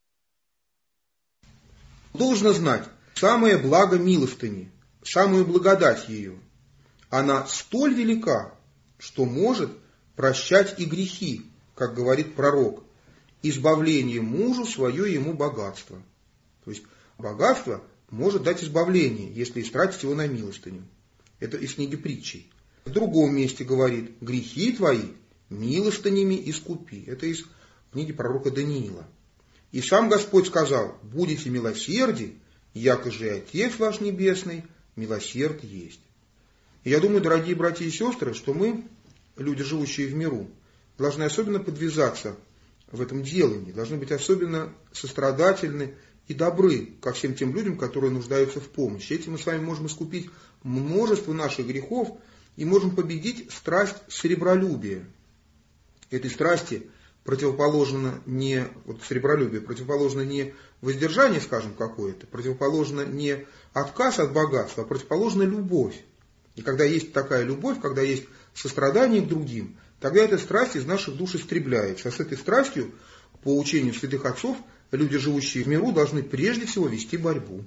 Speaker 1: Должно знать, самое благо милостыни, самую благодать ее, она столь велика, что может прощать и грехи, как говорит пророк, избавление мужу свое ему богатство. То есть богатство может дать избавление, если истратить его на милостыню. Это из книги Притчей. В другом месте говорит: грехи твои милостынями искупи. Это из книги пророка Даниила. И сам Господь сказал: будете милосерди, яко же и Отец ваш Небесный милосерд есть. И я думаю, дорогие братья и сестры, что мы, люди, живущие в миру, должны особенно подвязаться в этом делании, должны быть особенно сострадательны и добры ко всем тем людям, которые нуждаются в помощи. Этим мы с вами можем искупить множество наших грехов и можем победить страсть серебролюбия. Этой страсти противоположно не серебролюбие, противоположно не воздержание, скажем, какое-то, противоположно не отказ от богатства, а противоположно любовь. И когда есть такая любовь, когда есть сострадание к другим, тогда эта страсть из наших душ истребляется. А с этой страстью, по учению святых отцов, люди, живущие в миру, должны прежде всего вести борьбу.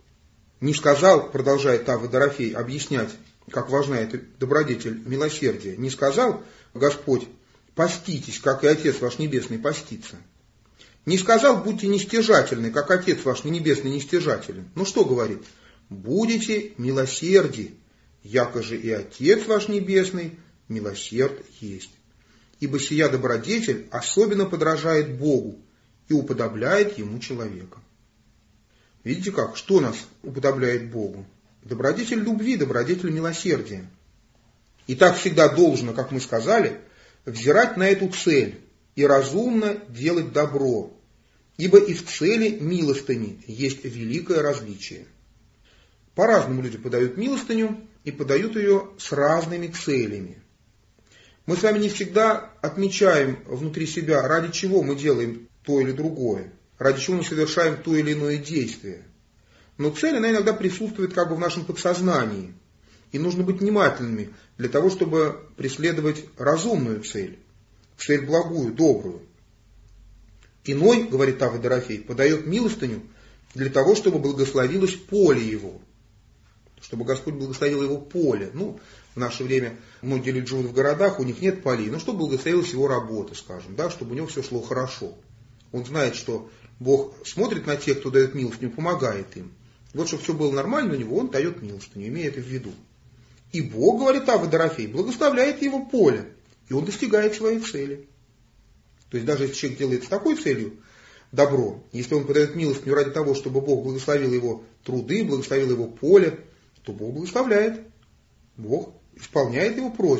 Speaker 1: Не сказал, продолжает Авдорофей объяснять, как важна эта добродетель милосердия, не сказал Господь: поститесь, как и Отец ваш Небесный постится. Не сказал: будьте нестяжательны, как Отец ваш Небесный нестяжателен. Ну что говорит? Будете милосерди, яко же и Отец ваш Небесный милосерд есть. Ибо сия добродетель особенно подражает Богу и уподобляет Ему человека. Видите как? Что нас уподобляет Богу? Добродетель любви, добродетель милосердия. И так всегда должно, как мы сказали, взирать на эту цель и разумно делать добро, ибо и в цели милостыни есть великое различие. По-разному люди подают милостыню и подают ее с разными целями. Мы с вами не всегда отмечаем внутри себя, ради чего мы делаем то или другое, ради чего мы совершаем то или иное действие. Но цель, она иногда присутствует как бы в нашем подсознании. И нужно быть внимательными для того, чтобы преследовать разумную цель, цель благую, добрую. Иной, говорит Авдорофей, подает милостыню для того, чтобы благословилось поле его, чтобы Господь благословил его поле. Ну, в наше время многие люди живут в городах, у них нет полей, но чтобы благословилась его работа, скажем, да, чтобы у него все шло хорошо. Он знает, что Бог смотрит на тех, кто дает милостыню, помогает им. Вот, чтобы все было нормально у него, он дает милостыню, имея это в виду. И Бог, говорит Авдорофей, благословляет его поле, и он достигает своей цели. То есть даже если человек делает с такой целью добро, если он подает милостыню ради того, чтобы Бог благословил его труды, благословил его поле, то Бог благословляет. Бог исполняет его просьбу.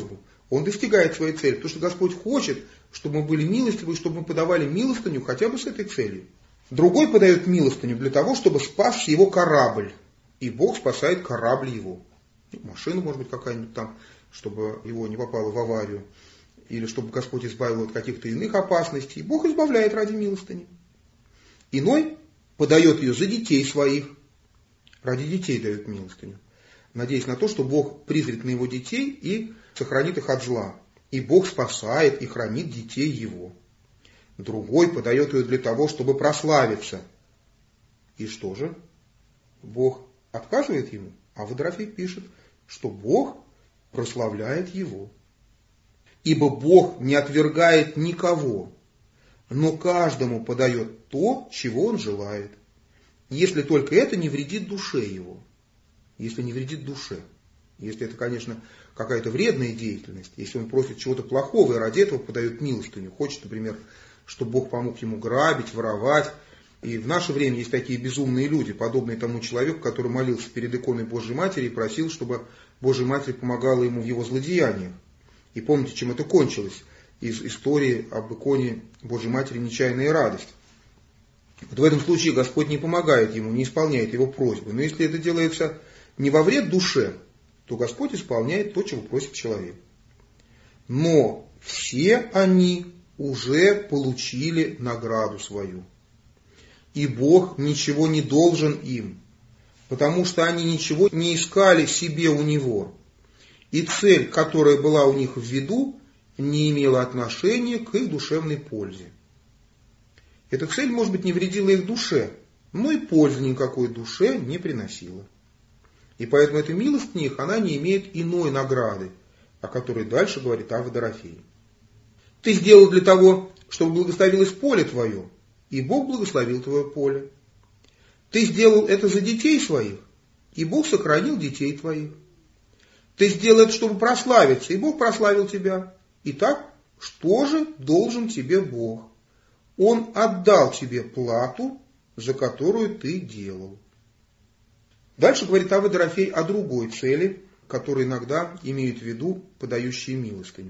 Speaker 1: он достигает своей цели, потому что Господь хочет, чтобы мы были милостивы, чтобы мы подавали милостыню хотя бы с этой целью. Другой подает милостыню для того, чтобы спас его корабль, и Бог спасает корабль его. Машина, может быть, какая-нибудь там, чтобы его не попало в аварию, или чтобы Господь избавил от каких-то иных опасностей. Бог избавляет ради милостыни. Иной подает ее за детей своих, ради детей дает милостыню, надеясь на то, что Бог призрит на его детей и сохранит их от зла. И Бог спасает и хранит детей его. Другой подает ее для того, чтобы прославиться. И что же? Бог отказывает ему? А Водорофей пишет, что Бог прославляет его. Ибо Бог не отвергает никого, но каждому подает то, чего он желает, если только это не вредит душе его. Если не вредит душе. Если это, конечно, какая-то вредная деятельность, если он просит чего-то плохого и ради этого подает милостыню, хочет, например, чтобы Бог помог ему грабить, воровать. И в наше время есть такие безумные люди, подобные тому человеку, который молился перед иконой Божьей Матери и просил, чтобы Божья Матерь помогала ему в его злодеяниях. И помните, чем это кончилось из истории об иконе Божьей Матери «Нечаянная радость». Вот в этом случае Господь не помогает ему, не исполняет его просьбы. Но если это делается не во вред душе, то Господь исполняет то, чего просит человек. Но все они уже получили награду свою. И Бог ничего не должен им, потому что они ничего не искали себе у Него. И цель, которая была у них в виду, не имела отношения к их душевной пользе. Эта цель, может быть, не вредила их душе, но и пользы никакой душе не приносила. И поэтому эта милостыня их, она не имеет иной награды, о которой дальше говорит Ава Дорофей. Ты сделал для того, чтобы благословилось поле твое, и Бог благословил твое поле. Ты сделал это за детей своих, и Бог сохранил детей твоих. Ты сделал это, чтобы прославиться, и Бог прославил тебя. Итак, что же должен тебе Бог? Он отдал тебе плату, за которую ты делал. Дальше говорит Ава Дорофей о другой цели, которую иногда имеют в виду подающие милостыню.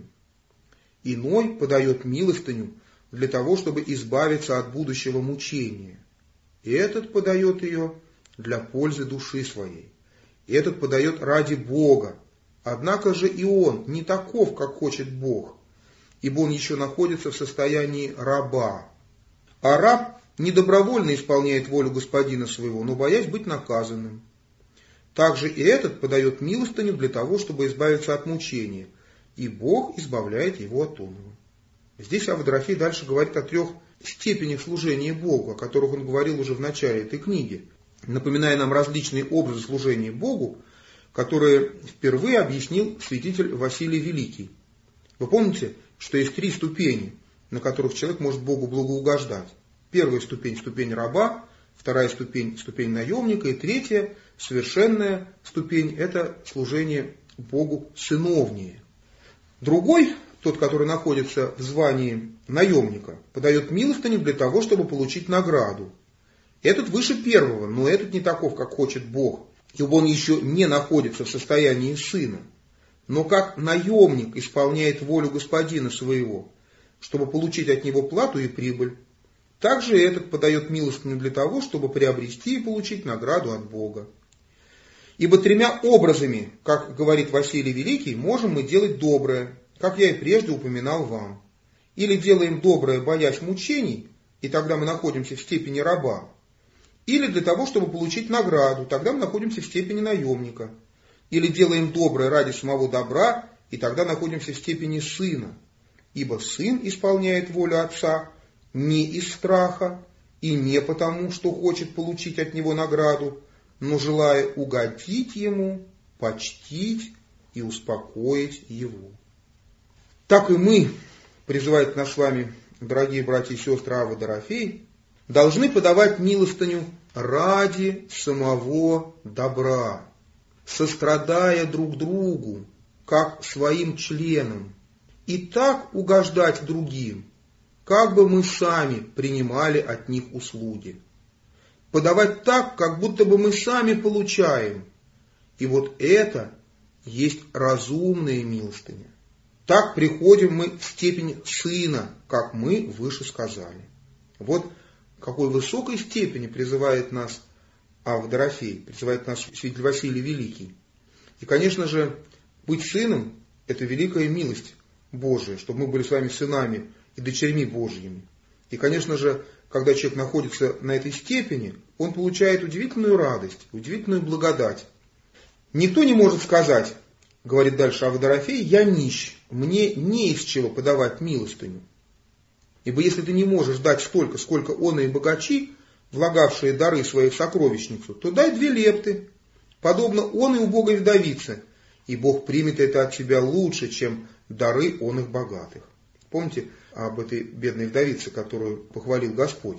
Speaker 1: Иной подает милостыню для того, чтобы избавиться от будущего мучения. И этот подает ее для пользы души своей. И этот подает ради Бога. Однако же и он не таков, как хочет Бог, ибо он еще находится в состоянии раба. А раб не добровольно исполняет волю господина своего, но боясь быть наказанным. Также и этот подает милостыню для того, чтобы избавиться от мучения, и Бог избавляет его от оного. Здесь Ава Дорофей дальше говорит о 3 степенях служения Богу, о которых он говорил уже в начале этой книги, напоминая нам различные образы служения Богу, которые впервые объяснил святитель Василий Великий. Вы помните, что есть 3 ступени, на которых человек может Богу благоугождать. Первая ступень – ступень раба, вторая ступень – ступень наемника, и третья – совершенная ступень – это служение Богу сыновнее. Другой, тот, который находится в звании наемника, подает милостыню для того, чтобы получить награду. Этот выше первого, но этот не таков, как хочет Бог, ибо он еще не находится в состоянии сына. Но как наемник исполняет волю господина своего, чтобы получить от него плату и прибыль, так же этот подает милостыню для того, чтобы приобрести и получить награду от Бога. Ибо 3 образами, как говорит Василий Великий, можем мы делать доброе, как я и прежде упоминал вам. Или делаем доброе, боясь мучений, и тогда мы находимся в степени раба. Или для того, чтобы получить награду, тогда мы находимся в степени наемника. Или делаем доброе ради самого добра, и тогда находимся в степени сына. Ибо сын исполняет волю отца не из страха и не потому, что хочет получить от него награду, но желая угодить ему, почтить и успокоить его. Так и мы, призывает нас с вами, дорогие братья и сестры, Ава Дорофей, должны подавать милостыню ради самого добра, сострадая друг другу, как своим членам, и так угождать другим, как бы мы сами принимали от них услуги. Подавать так, как будто бы мы сами получаем. И вот это есть разумная милостыня. так приходим мы в степень сына, как мы выше сказали. Вот к какой высокой степени призывает нас Авва Дорофей, призывает нас святитель Василий Великий. И, конечно же, быть сыном – это великая милость Божия, чтобы мы были с вами сынами и дочерьми Божьими. И, конечно же, когда человек находится на этой степени, он получает удивительную радость, удивительную благодать. Никто не может сказать, говорит дальше Авва Дорофей, я нищ, мне не из чего подавать милостыню. Ибо если ты не можешь дать столько, сколько он и богачи, влагавшие дары свои в сокровищницу, то дай 2 лепты, подобно он и убогой вдовице, и Бог примет это от тебя лучше, чем дары он их богатых. Помните об этой бедной вдовице, которую похвалил Господь?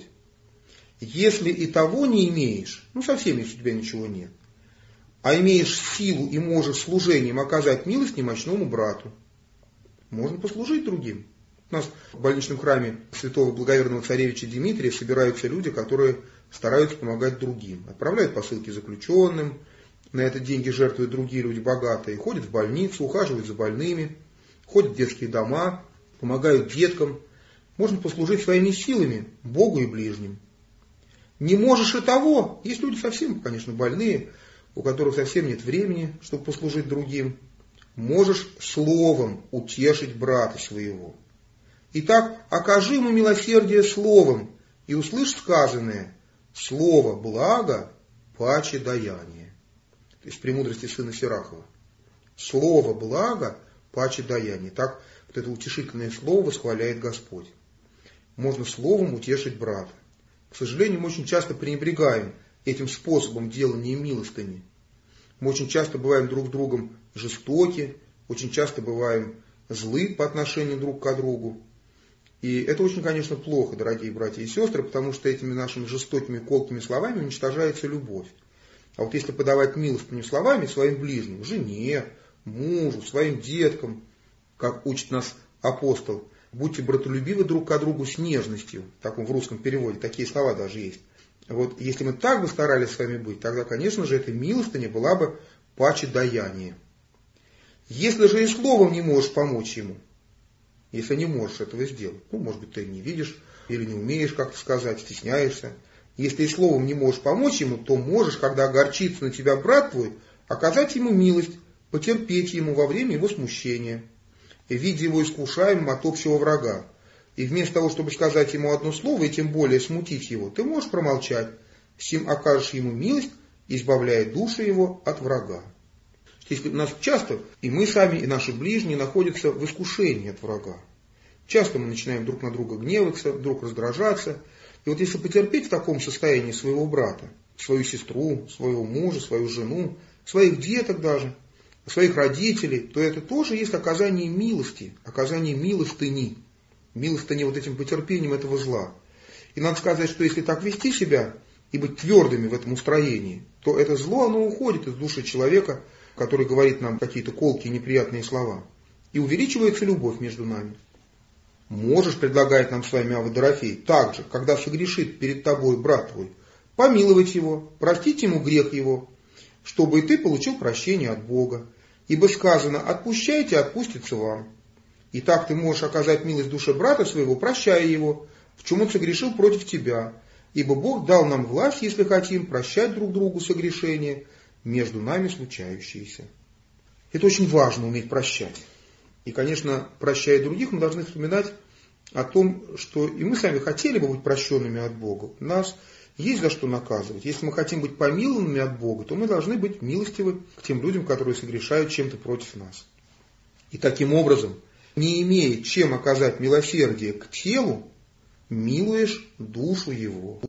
Speaker 1: Если и того не имеешь, совсем если у тебя ничего нет, а имеешь силу и можешь служением оказать милость немощному брату, можно послужить другим. У нас в больничном храме святого благоверного царевича Дмитрия собираются люди, которые стараются помогать другим. Отправляют посылки заключенным, на это деньги жертвуют другие люди богатые, ходят в больницу, ухаживают за больными, ходят в детские дома, помогают деткам. Можно послужить своими силами Богу и ближним. Не можешь и того, есть люди совсем, конечно, больные, у которых совсем нет времени, чтобы послужить другим. Можешь словом утешить брата своего. Итак, окажи ему милосердие словом, и услышь сказанное: слово благо, паче даяние. То есть премудрости сына Сирахова. Слово благо, паче даяние. Так вот это утешительное слово восхваляет Господь. Можно словом утешить брата. К сожалению, мы очень часто пренебрегаем этим способом делания милостыни. Мы очень часто бываем друг с другом жестоки, очень часто бываем злы по отношению друг к другу. И это очень, конечно, плохо, дорогие братья и сестры, потому что этими нашими жестокими, колкими словами уничтожается любовь. А вот если подавать милостыню словами своим ближним, жене, мужу, своим деткам, как учит нас апостол, будьте братолюбивы друг к другу с нежностью, в таком в русском переводе, такие слова даже есть. Вот если мы так бы старались с вами быть, тогда, конечно же, эта милостыня была бы паче даяние. Если же и словом не можешь помочь ему, если не можешь этого сделать, может быть, ты не видишь или не умеешь как-то сказать, стесняешься. Если и словом не можешь помочь ему, то можешь, когда огорчится на тебя брат твой, оказать ему милость, потерпеть ему во время его смущения, видя его искушаемым от общего врага. И вместо того, чтобы сказать ему одно слово и тем более смутить его, ты можешь промолчать, сим окажешь ему милость, избавляя души его от врага. Если у нас часто, и мы сами, и наши ближние находятся в искушении от врага. Часто мы начинаем друг на друга гневаться, вдруг раздражаться. И вот если потерпеть в таком состоянии своего брата, свою сестру, своего мужа, свою жену, своих деток даже, своих родителей, то это тоже есть оказание милости, оказание милостыни. Милостыни вот этим потерпением этого зла. И надо сказать, что если так вести себя и быть твердыми в этом устроении, то это зло, оно уходит из души человека, который говорит нам какие-то колкие неприятные слова. И увеличивается любовь между нами. Можешь, предлагает нам с вами Авва Дорофей, также, когда согрешит перед тобой брат твой, помиловать его, простить ему грех его, чтобы и ты получил прощение от Бога. Ибо сказано: отпущайте, отпустится вам. И так ты можешь оказать милость душе брата своего, прощая его, в чем он согрешил против тебя. Ибо Бог дал нам власть, если хотим, прощать друг другу согрешения, между нами случающиеся. Это очень важно, уметь прощать. И, конечно, прощая других, мы должны вспоминать о том, что и мы сами хотели бы быть прощенными от Бога. Нас есть за что наказывать. Если мы хотим быть помилованными от Бога, то мы должны быть милостивы к тем людям, которые согрешают чем-то против нас. И таким образом, не имея чем оказать милосердие к телу, милуешь душу его.